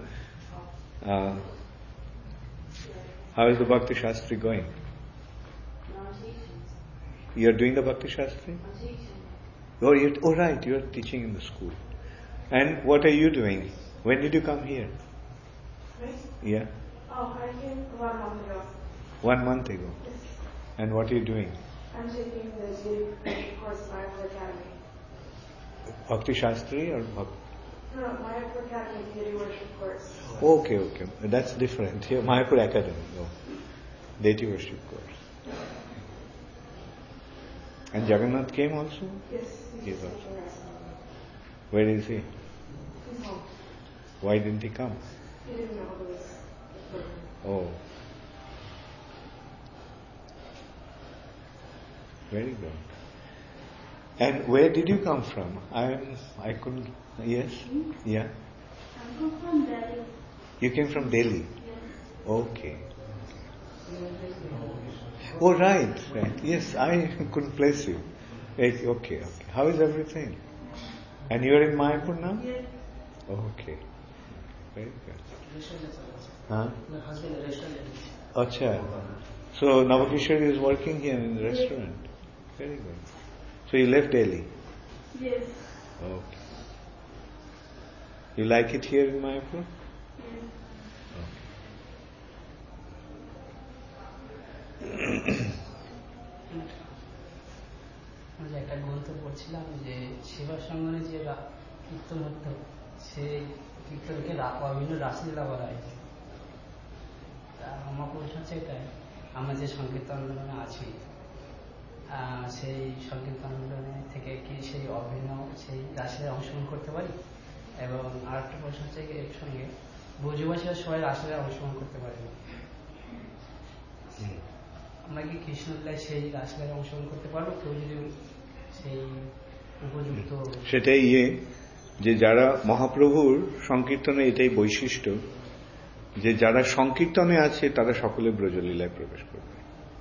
Speaker 1: How is the Bhakti Shastri going? You're doing the Bhakti Shastri? Oh, right, you're teaching in the school. And what are you doing? When did you come here? Yeah.
Speaker 10: Oh, I came 1 month ago.
Speaker 1: 1 month ago?
Speaker 10: Yes.
Speaker 1: And what are you doing?
Speaker 10: I'm taking the GD course at Mayapur Academy.
Speaker 1: Bhakti Shastri or Bhakti?
Speaker 10: No, Mayapur Academy deity worship course.
Speaker 1: Okay. That's different. Here, Mayapur Academy. No. Deity worship course. And Jagannath came also?
Speaker 10: Yes.
Speaker 1: He's also. Where is he?
Speaker 10: He's home.
Speaker 1: Why didn't he come?
Speaker 10: He didn't know it was the program.
Speaker 1: Oh. Very good. And where did you come from? I couldn't. Yes? Yeah?
Speaker 4: I come from Delhi.
Speaker 1: You came from Delhi?
Speaker 4: Yes.
Speaker 1: Okay. Oh, right. Yes, I couldn't place you. Okay. How is everything? And you are in Mayapur now?
Speaker 4: Yes.
Speaker 1: Okay. Very good. Huh?
Speaker 3: My husband is a restaurant.
Speaker 1: Acha. So Navakishori is working here in the restaurant. Very good. So you left Delhi?
Speaker 4: Yes.
Speaker 1: Okay. You like it here in Mayapur?
Speaker 4: Yes.
Speaker 3: আমি একটা গ্রন্থ পড়ছিলাম যে সেবা সঙ্গনে যে কীর্তন হতো সেই কীর্তনকে অভিন্ন রাসলীলা বলা হয়েছে। তা আমার প্রশ্ন হচ্ছে এটাই, আমরা যে সংকীর্তন আন্দোলনে আছি সেই সংকীর্তন আন্দোলনে থেকে কি সেই অভিন্ন সেই রাসলীলায় অংশগ্রহণ করতে পারি? এবং আর একটা প্রশ্ন হচ্ছে এর সঙ্গে ব্রজবাসীরা সবাই রাসলীলায় অংশগ্রহণ করতে পারে না, আমরা কি কৃষ্ণলীলায় সেই রাসলীলায় অংশগ্রহণ করতে পারবো? কেউ যদি সেই উপযুক্ত
Speaker 1: সেটাই যে যারা মহাপ্রভুর সংকীর্তনে এটাই বৈশিষ্ট্য যে যারা সংকীর্তনে আছে তারা সকলে ব্রজলীলায় প্রবেশ করবে।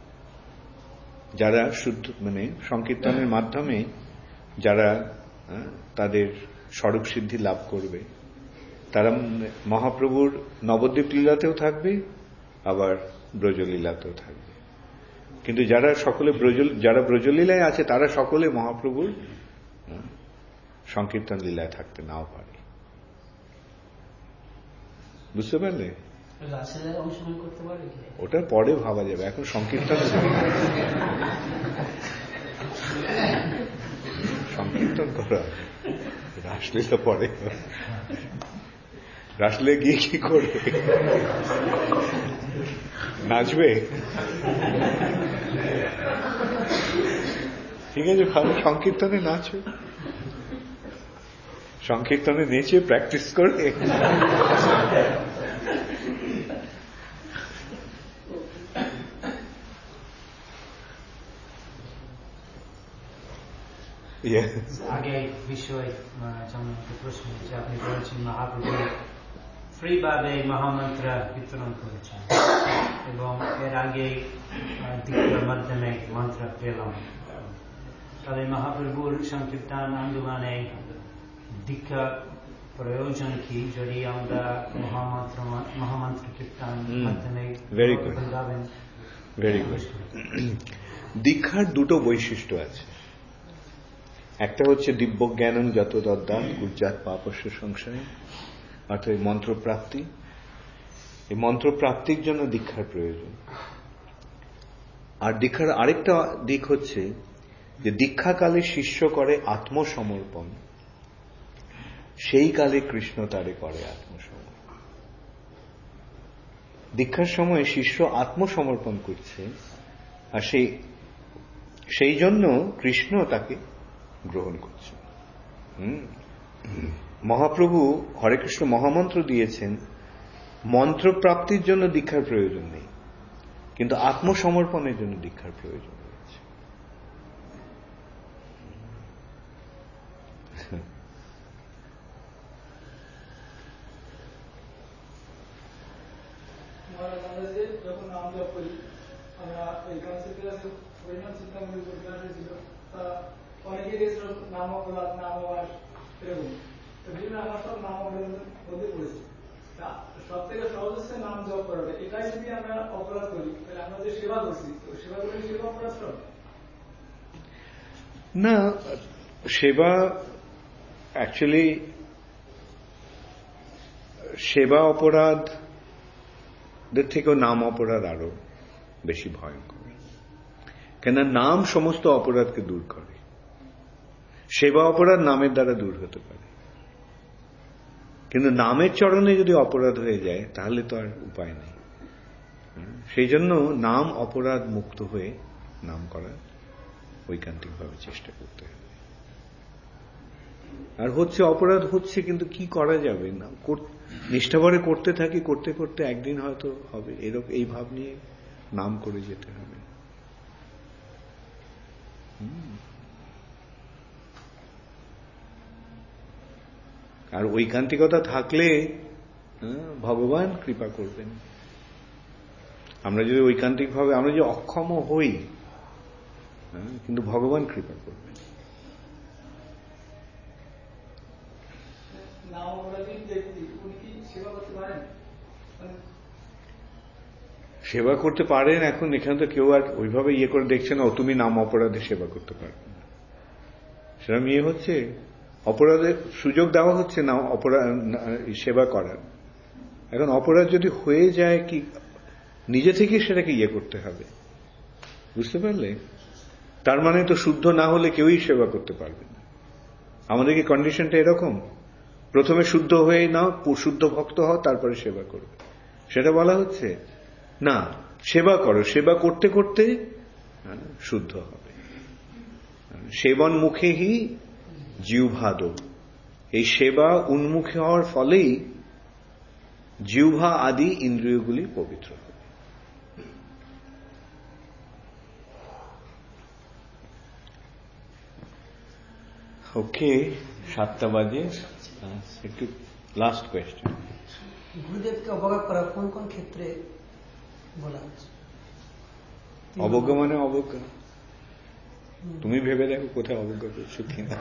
Speaker 1: যারা শুদ্ধ সংকীর্তনের মাধ্যমে যারা তাদের স্বরূপ সিদ্ধি লাভ করবে তারা মহাপ্রভুর নবদ্বীপ লীলাতেও থাকবে, আবার ব্রজলীলাতেও থাকবে। কিন্তু যারা ব্রজলীলায় আছে তারা সকলে মহাপ্রভুর সংকীর্তন লীলায় থাকতে নাও পারে। বুঝতে পারলে? ওটা পরে ভাবা যাবে, এখন সংকীর্তন করা, রাসলীলা পরে। রাসলীলা গিয়ে কি করবে? নাচবে? ঠিক আছে, ভালো সংকীর্তনে নাচো, সংকীর্তনে নেচে প্র্যাকটিস করে
Speaker 6: আগে বিষয় যেমন প্রশ্ন হচ্ছে, আপনি বলেছেন মহাপ্রভু ফ্রিভাবে মহামন্ত্র বিতরণ করেছেন এবং এর আগে দীক্ষার মাধ্যমে মন্ত্র পেলাম। তবে মহাপ্রভুর সংকীর্তন আন্দোলনে দীক্ষা প্রয়োজন কি যদি আমরা মহামন্ত্র কীর্তন মাধ্যমে?
Speaker 1: Very good, very good. দীক্ষার দুটো বৈশিষ্ট্য আছে। একটা হচ্ছে দিব্য জ্ঞানং যত দদ্যাৎ গুজ্জাত পাপস্য সংশয়, অর্থাৎ মন্ত্রপ্রাপ্তি। এই মন্ত্রপ্রাপ্তির জন্য দীক্ষার প্রয়োজন। আর দীক্ষার আরেকটা দিক হচ্ছে যে দীক্ষাকালে শিষ্য করে আত্মসমর্পণ, সেই কালে কৃষ্ণ তারে করে আত্মসমর্পণ। দীক্ষার সময় শিষ্য আত্মসমর্পণ করছে, আর সেই জন্য কৃষ্ণ তাকে গ্রহণ করছে। মহাপ্রভু হরে কৃষ্ণ মহামন্ত্র দিয়েছেন, মন্ত্রপ্রাপ্তির জন্য দীক্ষার প্রয়োজন নেই, কিন্তু আত্মসমর্পণের জন্য দীক্ষার প্রয়োজন রয়েছে।
Speaker 5: যখন নাম জপ করি আমরা হরিনাম চিন্তা ছিল, অনেকে নাম অপরাধ, নাম আবাস এরকম বিভিন্ন আমার সব নাম অপরাধের মধ্যে পড়েছে। সব থেকে সহজ হচ্ছে নাম জপ করাটা। এটাই যদি আমরা অপরাধ করি তাহলে আমরা যে সেবা করছি, তো সেবা করে সেবা অপরাধ সব
Speaker 1: না। সেবা অ্যাকচুয়ালি সেবা অপরাধদের থেকেও নাম অপরাধ আরো বেশি ভয়ঙ্কর, কেন নাম সমস্ত অপরাধকে দূর করে। সেবা অপরাধ নামের দ্বারা দূর হতে পারে, কিন্তু নামের চরণে যদি অপরাধ হয়ে যায় তাহলে তো আর উপায় নেই। সেই জন্য নাম অপরাধ মুক্ত হয়ে নাম করার ঐকান্তিকভাবে চেষ্টা করতে হবে। আর হচ্ছে অপরাধ হচ্ছে, কিন্তু কি করা যাবে না, নিষ্ঠাভরে করতে থাকি, করতে করতে একদিন হয়তো হবে। এরকম এই ভাব নিয়ে নাম করে যেতে হবে। আর ঐকান্তিকতা থাকলে ভগবান কৃপা করবেন। আমরা যদি ঐকান্তিক ভাবে আমরা যে অক্ষম হই, কিন্তু ভগবান কৃপা করবেন। সেবা করতে পারেন। এখন এখানে তো কেউ আর ওইভাবে ইয়ে করে দেখছে না, তুমি নাম অপরাধে সেবা করতে পারবে না, সেরকম ইয়ে হচ্ছে। অপরাধের সুযোগ দেওয়া হচ্ছে না অপরাধ সেবা করার। এখন অপরাধ যদি হয়ে যায়, কি নিজে থেকে সেটাকে ইয়ে করতে হবে, বুঝতে পারলে? তার মানে তো শুদ্ধ না হলে কেউই সেবা করতে পারবে না। আমাদের কি কন্ডিশনটা এরকম? প্রথমে শুদ্ধ হয়ে নাও, শুদ্ধ ভক্ত হও, তারপরে সেবা করবে, সেটা বলা হচ্ছে না। সেবা করো, সেবা করতে করতে শুদ্ধ হবে। সেবন মুখেহি জিহ্বাদ, এই সেবা উন্মুখে হওয়ার ফলেই জিহ্বা আদি ইন্দ্রিয়গুলি পবিত্র হবে। ওকে, 7টা বাজে। একটু লাস্ট কোয়েশ্চেন।
Speaker 3: গুরুদেবকে অবজ্ঞা করা কোন কোন ক্ষেত্রে বলা হচ্ছে?
Speaker 1: অবজ্ঞা মানে অবজ্ঞা। তুমি ভেবে দেখো কোথায় অবজ্ঞা করছো কিনা।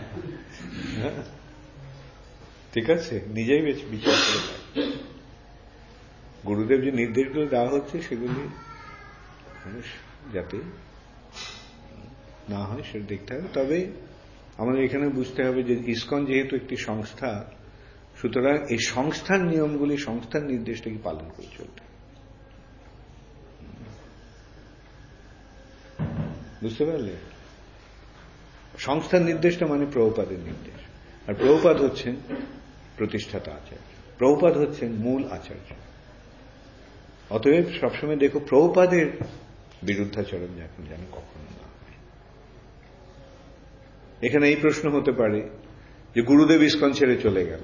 Speaker 1: ঠিক আছে, নিজেই বিচার করে দেখো। গুরুদেব যে নির্দেশগুলো দেওয়া হচ্ছে সেগুলি যাতে না হয় সেটা দেখতে হবে। তবে আমাদের এখানে বুঝতে হবে যে ইসকন যেহেতু একটি সংস্থা, সুতরাং এই সংস্থার নিয়মগুলি, সংস্থার নির্দেশটাকে পালন করে চলতে, বুঝতে পারলে? সংস্থার নির্দেশটা মানে প্রভুপাদের নির্দেশ, আর প্রভুপাদ হচ্ছেন প্রতিষ্ঠাতা আচার্য, প্রভুপাদ হচ্ছেন মূল আচার্য। অতএব সবসময় দেখো প্রভুপাদের বিরুদ্ধাচরণ যেন কখনো না হয়। এখানে এই প্রশ্ন হতে পারে যে গুরুদেব ইসকন ছেড়ে চলে গেল,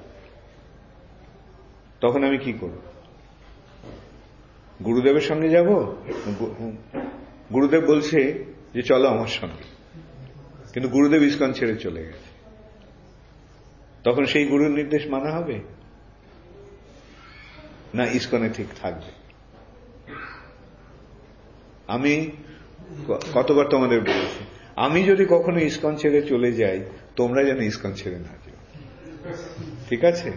Speaker 1: তখন আমি কি করব? গুরুদেবের সঙ্গে যাব? গুরুদেব বলছে যে চলো আমার সঙ্গে, কিন্তু গুরুদেব ইসকন ছেড়ে চলে গেছে, তখন সেই গুরুর নির্দেশ মানা হবে না ইসকনে ঠিক থাকবে? আমি কতবার তোমাদের বলেছি, আমি যদি কখনো ইসকন ছেড়ে চলে যাই, তোমরা যেন ইসকন ছেড়ে না যাও, ঠিক আছে?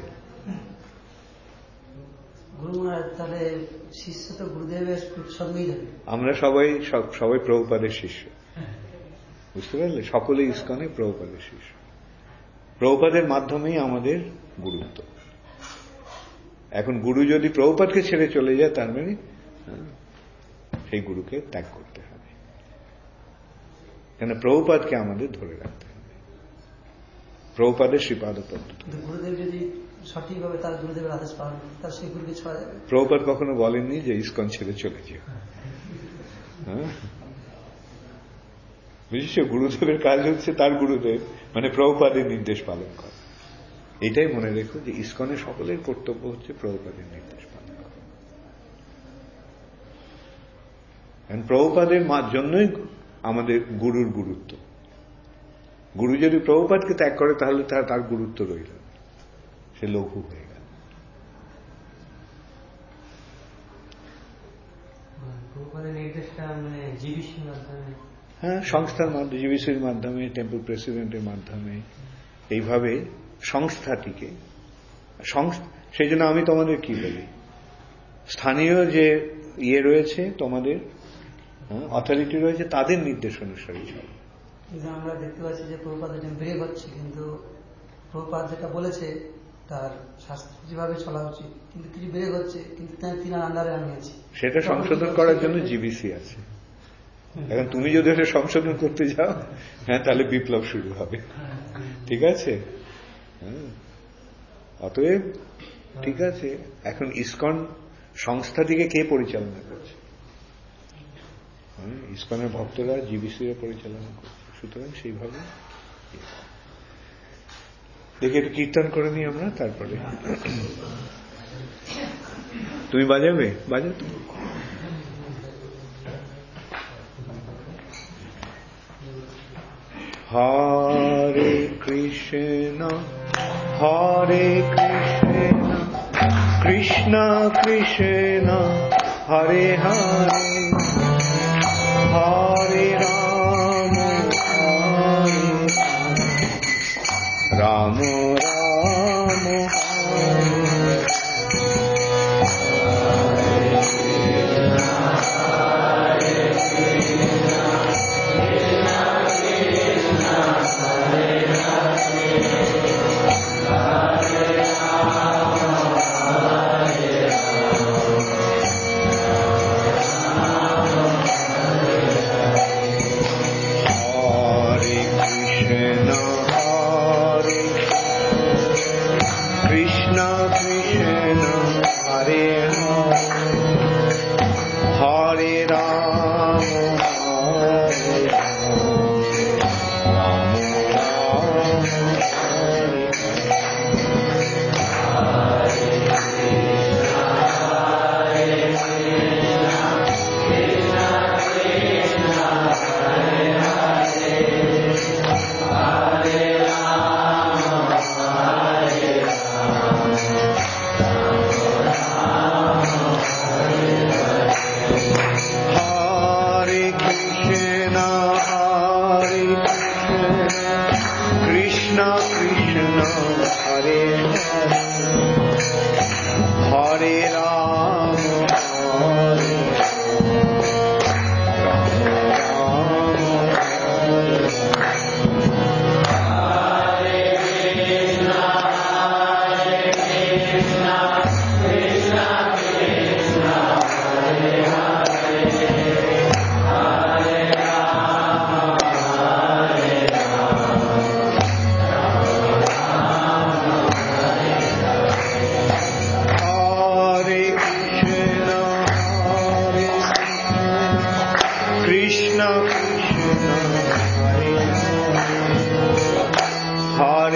Speaker 3: গুরু মহারাজ, তাহলে শিষ্য তো গুরুদেবের সঙ্গেই যাবে। আমরা
Speaker 1: সবাই প্রভুপাদের শিষ্য, বুঝতে পারলে? সকলে ইসকনে প্রভুপাদের শিষ্য। প্রভুপাদের মাধ্যমেই আমাদের গুরুত্ব। এখন গুরু যদি প্রভুপাদকে ছেড়ে চলে যায়, তার মানে সেই গুরুকে ত্যাগ করতে হবে, কেন প্রভুপাদকে আমাদের ধরে রাখতে হবে, প্রভুপাদের শ্রীপাদ পদ্ধতি।
Speaker 3: গুরুদেব যদি সঠিকভাবে তার গুরুদেবের আদেশ পালন করে, তার সেই গুরুকে ছড়া যাবে।
Speaker 1: প্রভুপাদ কখনো বলেননি যে ইসকন ছেড়ে চলে যেও, বুঝেছ? গুরুদেবের কাজ হচ্ছে তার গুরুদেব মানে প্রভুপাদের নির্দেশ পালন করা। এটাই মনে রেখো যে ইসকনের সকলের কর্তব্য হচ্ছে প্রভুপাদের নির্দেশ পালন করা। প্রভুপাদের জন্যই আমাদের গুরুর গুরুত্ব। গুরু যদি প্রভুপাদকে ত্যাগ করে, তাহলে তার গুরুত্ব রইল, সে লঘু হয়ে গেল।
Speaker 3: প্রভুপাদের নির্দেশটা মানে জিবিসির মাধ্যমে,
Speaker 1: হ্যাঁ, সংস্থার মাধ্যমে, জিবিসির মাধ্যমে, টেম্পল প্রেসিডেন্টের মাধ্যমে, এইভাবে সংস্থাটিকে সেই জন্য আমি তোমাদের কি বলি, স্থানীয় যে রয়েছে, তোমাদের অথরিটি রয়েছে, তাদের নির্দেশ অনুসারে চলো।
Speaker 3: আমরা দেখতে পাচ্ছি যে প্রভুপাদ ব্রেক হচ্ছে, কিন্তু প্রভুপাদ যেটা বলেছে তার শাস্ত্র যেভাবে চলা উচিত, কিন্তু কিছু ব্রেক হচ্ছে, কিন্তু তিনার আন্ডারে আমি আছি।
Speaker 1: সেটা সংশোধন করার জন্য জিবিসি আছে। এখন তুমি যদি এটা সংশোধন করতে যাও, হ্যাঁ, তাহলে বিপ্লব শুরু হবে, ঠিক আছে? অতএব ঠিক আছে, এখন ইসকন সংস্থাটিকে কে পরিচালনা করছে? ইসকনের ভক্তরা, জিবিসিরা পরিচালনা করছে। সুতরাং সেইভাবে দেখে একটু কীর্তন করে নিই আমরা, তারপরে তুমি বাজাবে, বাজাও তুমি। হরে কৃষ্ণ হরে কৃষ্ণ কৃষ্ণ কৃষ্ণ হরে হরে হরে রাম হরে রাম রাম হরে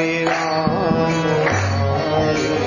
Speaker 1: Hare Rama, Hare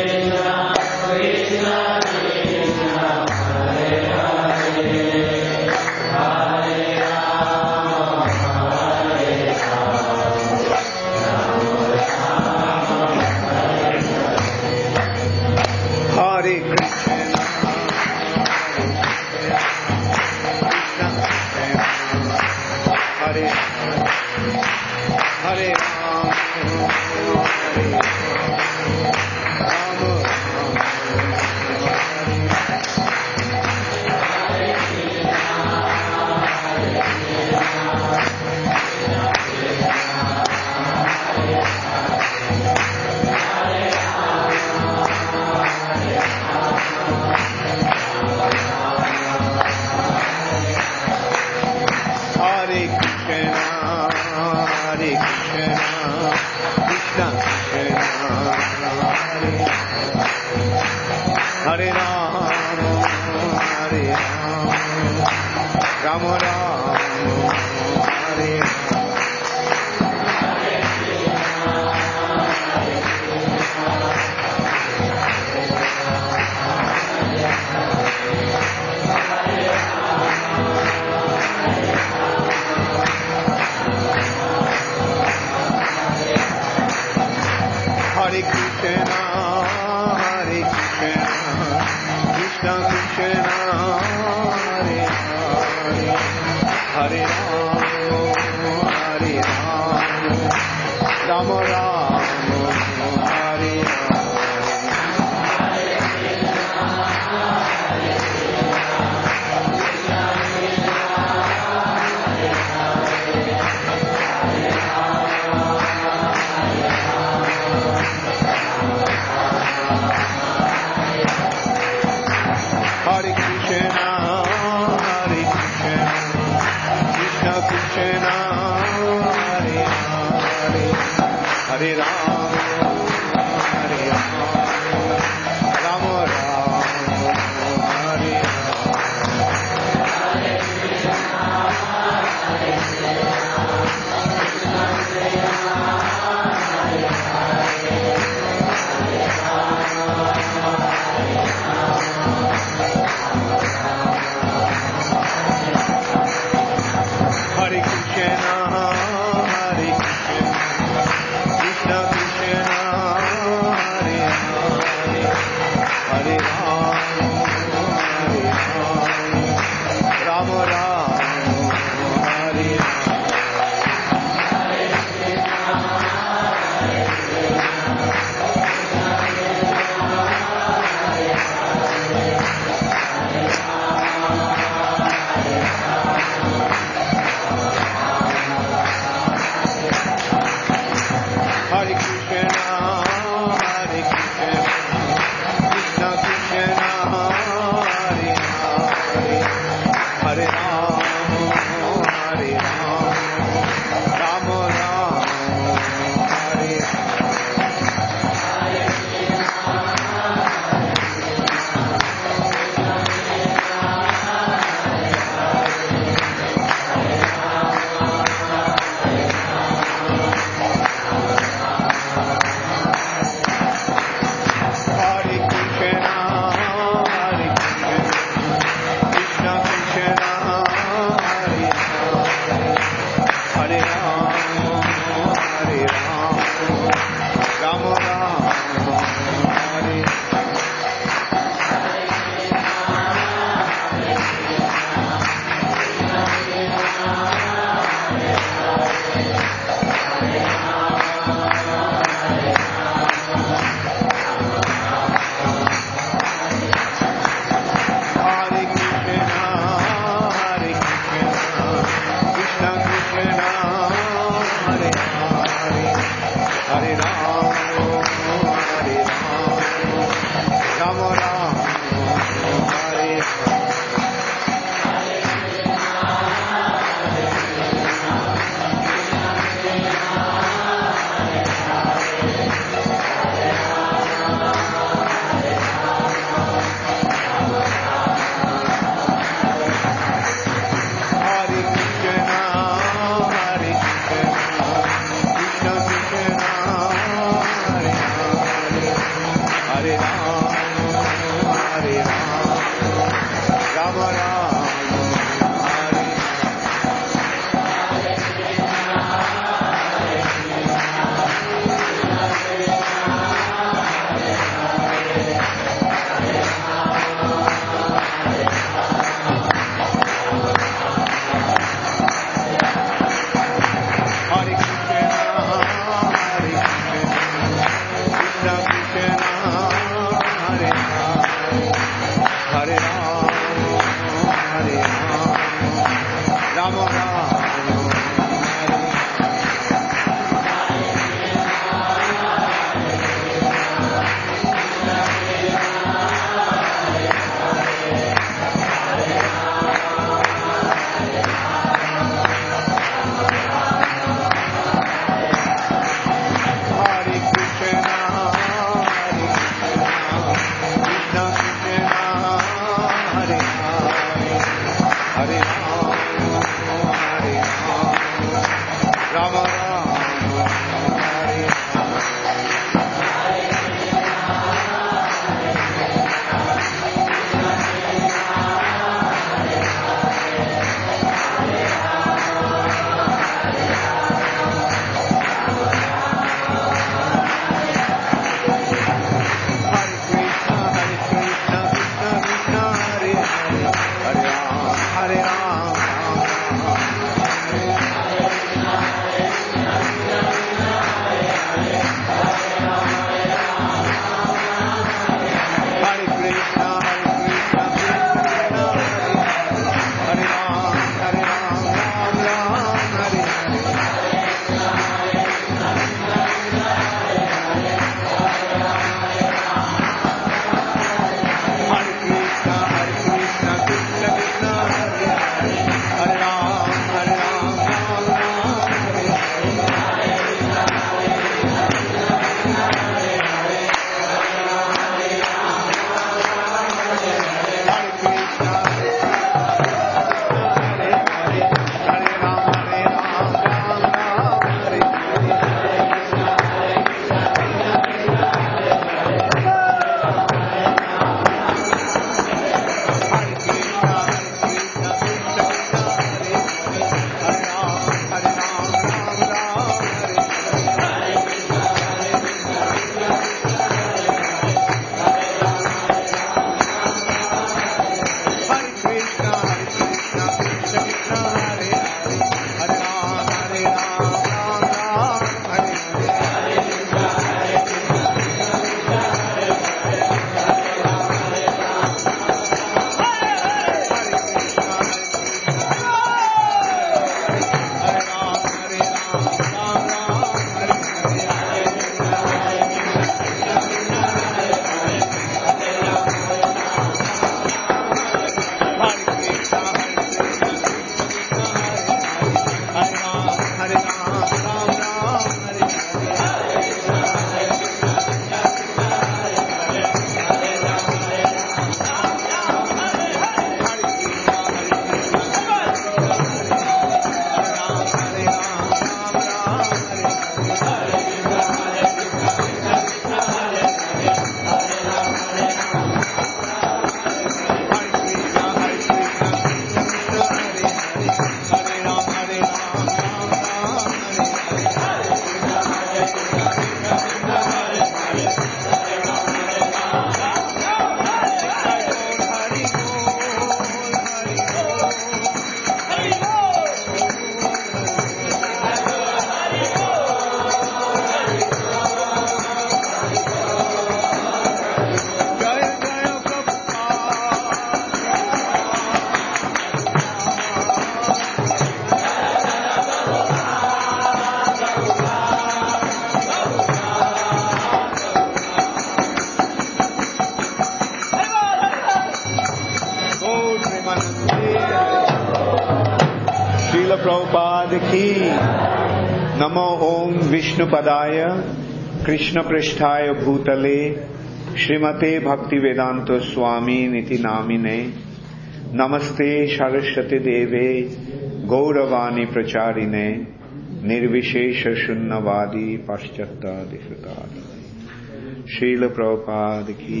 Speaker 1: प्रभुपाद की। नमो ओम विष्णुपदाय कृष्ण पृष्ठाय भूतले श्रीमते भक्ति वेदांत स्वामी निति नामिने। नमस्ते सरस्वती देवे गौरवाणी प्रचारिणे निर्विशेष शून्यवादी पाश्चात्यादिकृतानि। श्रील प्रभुपाद की।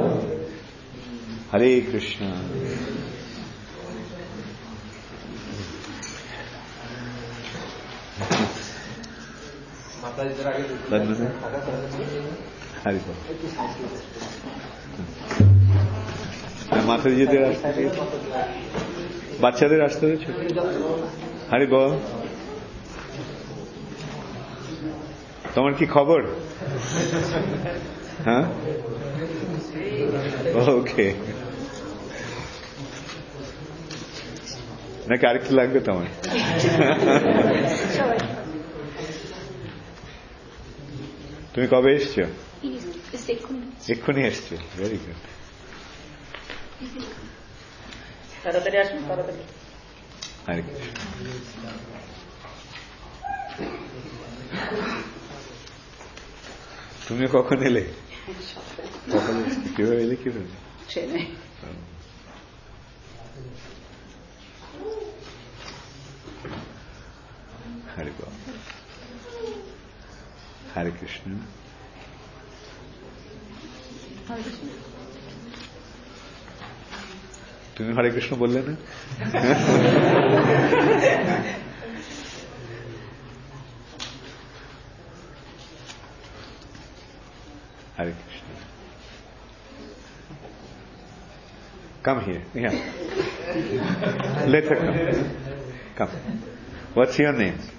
Speaker 1: हरे कृष्ण। हरि बोल। মাতাজিদের আসতে বাচ্চাদের আসতে হয়েছে। হরি বল। তোমার কি খবর? হ্যাঁ, ওকে। নাকি আরেকটু লাগবে তোমার? তুমি কবে এসছো? এক্ষুনি এসছো। Very good.
Speaker 11: তাড়াতাড়ি আসুন, তাড়াতাড়ি।
Speaker 1: হরে কৃষ্ণ। তুমি কখন এলে? কিভাবে এলে? কিভাবে?
Speaker 11: ট্রেনে।
Speaker 1: হরে বাবা। হরে কৃষ্ণ। তুমি হরে কৃষ্ণ বললে না? Hare Krishna. Come here. Yeah. Let her come. Come. What's your name?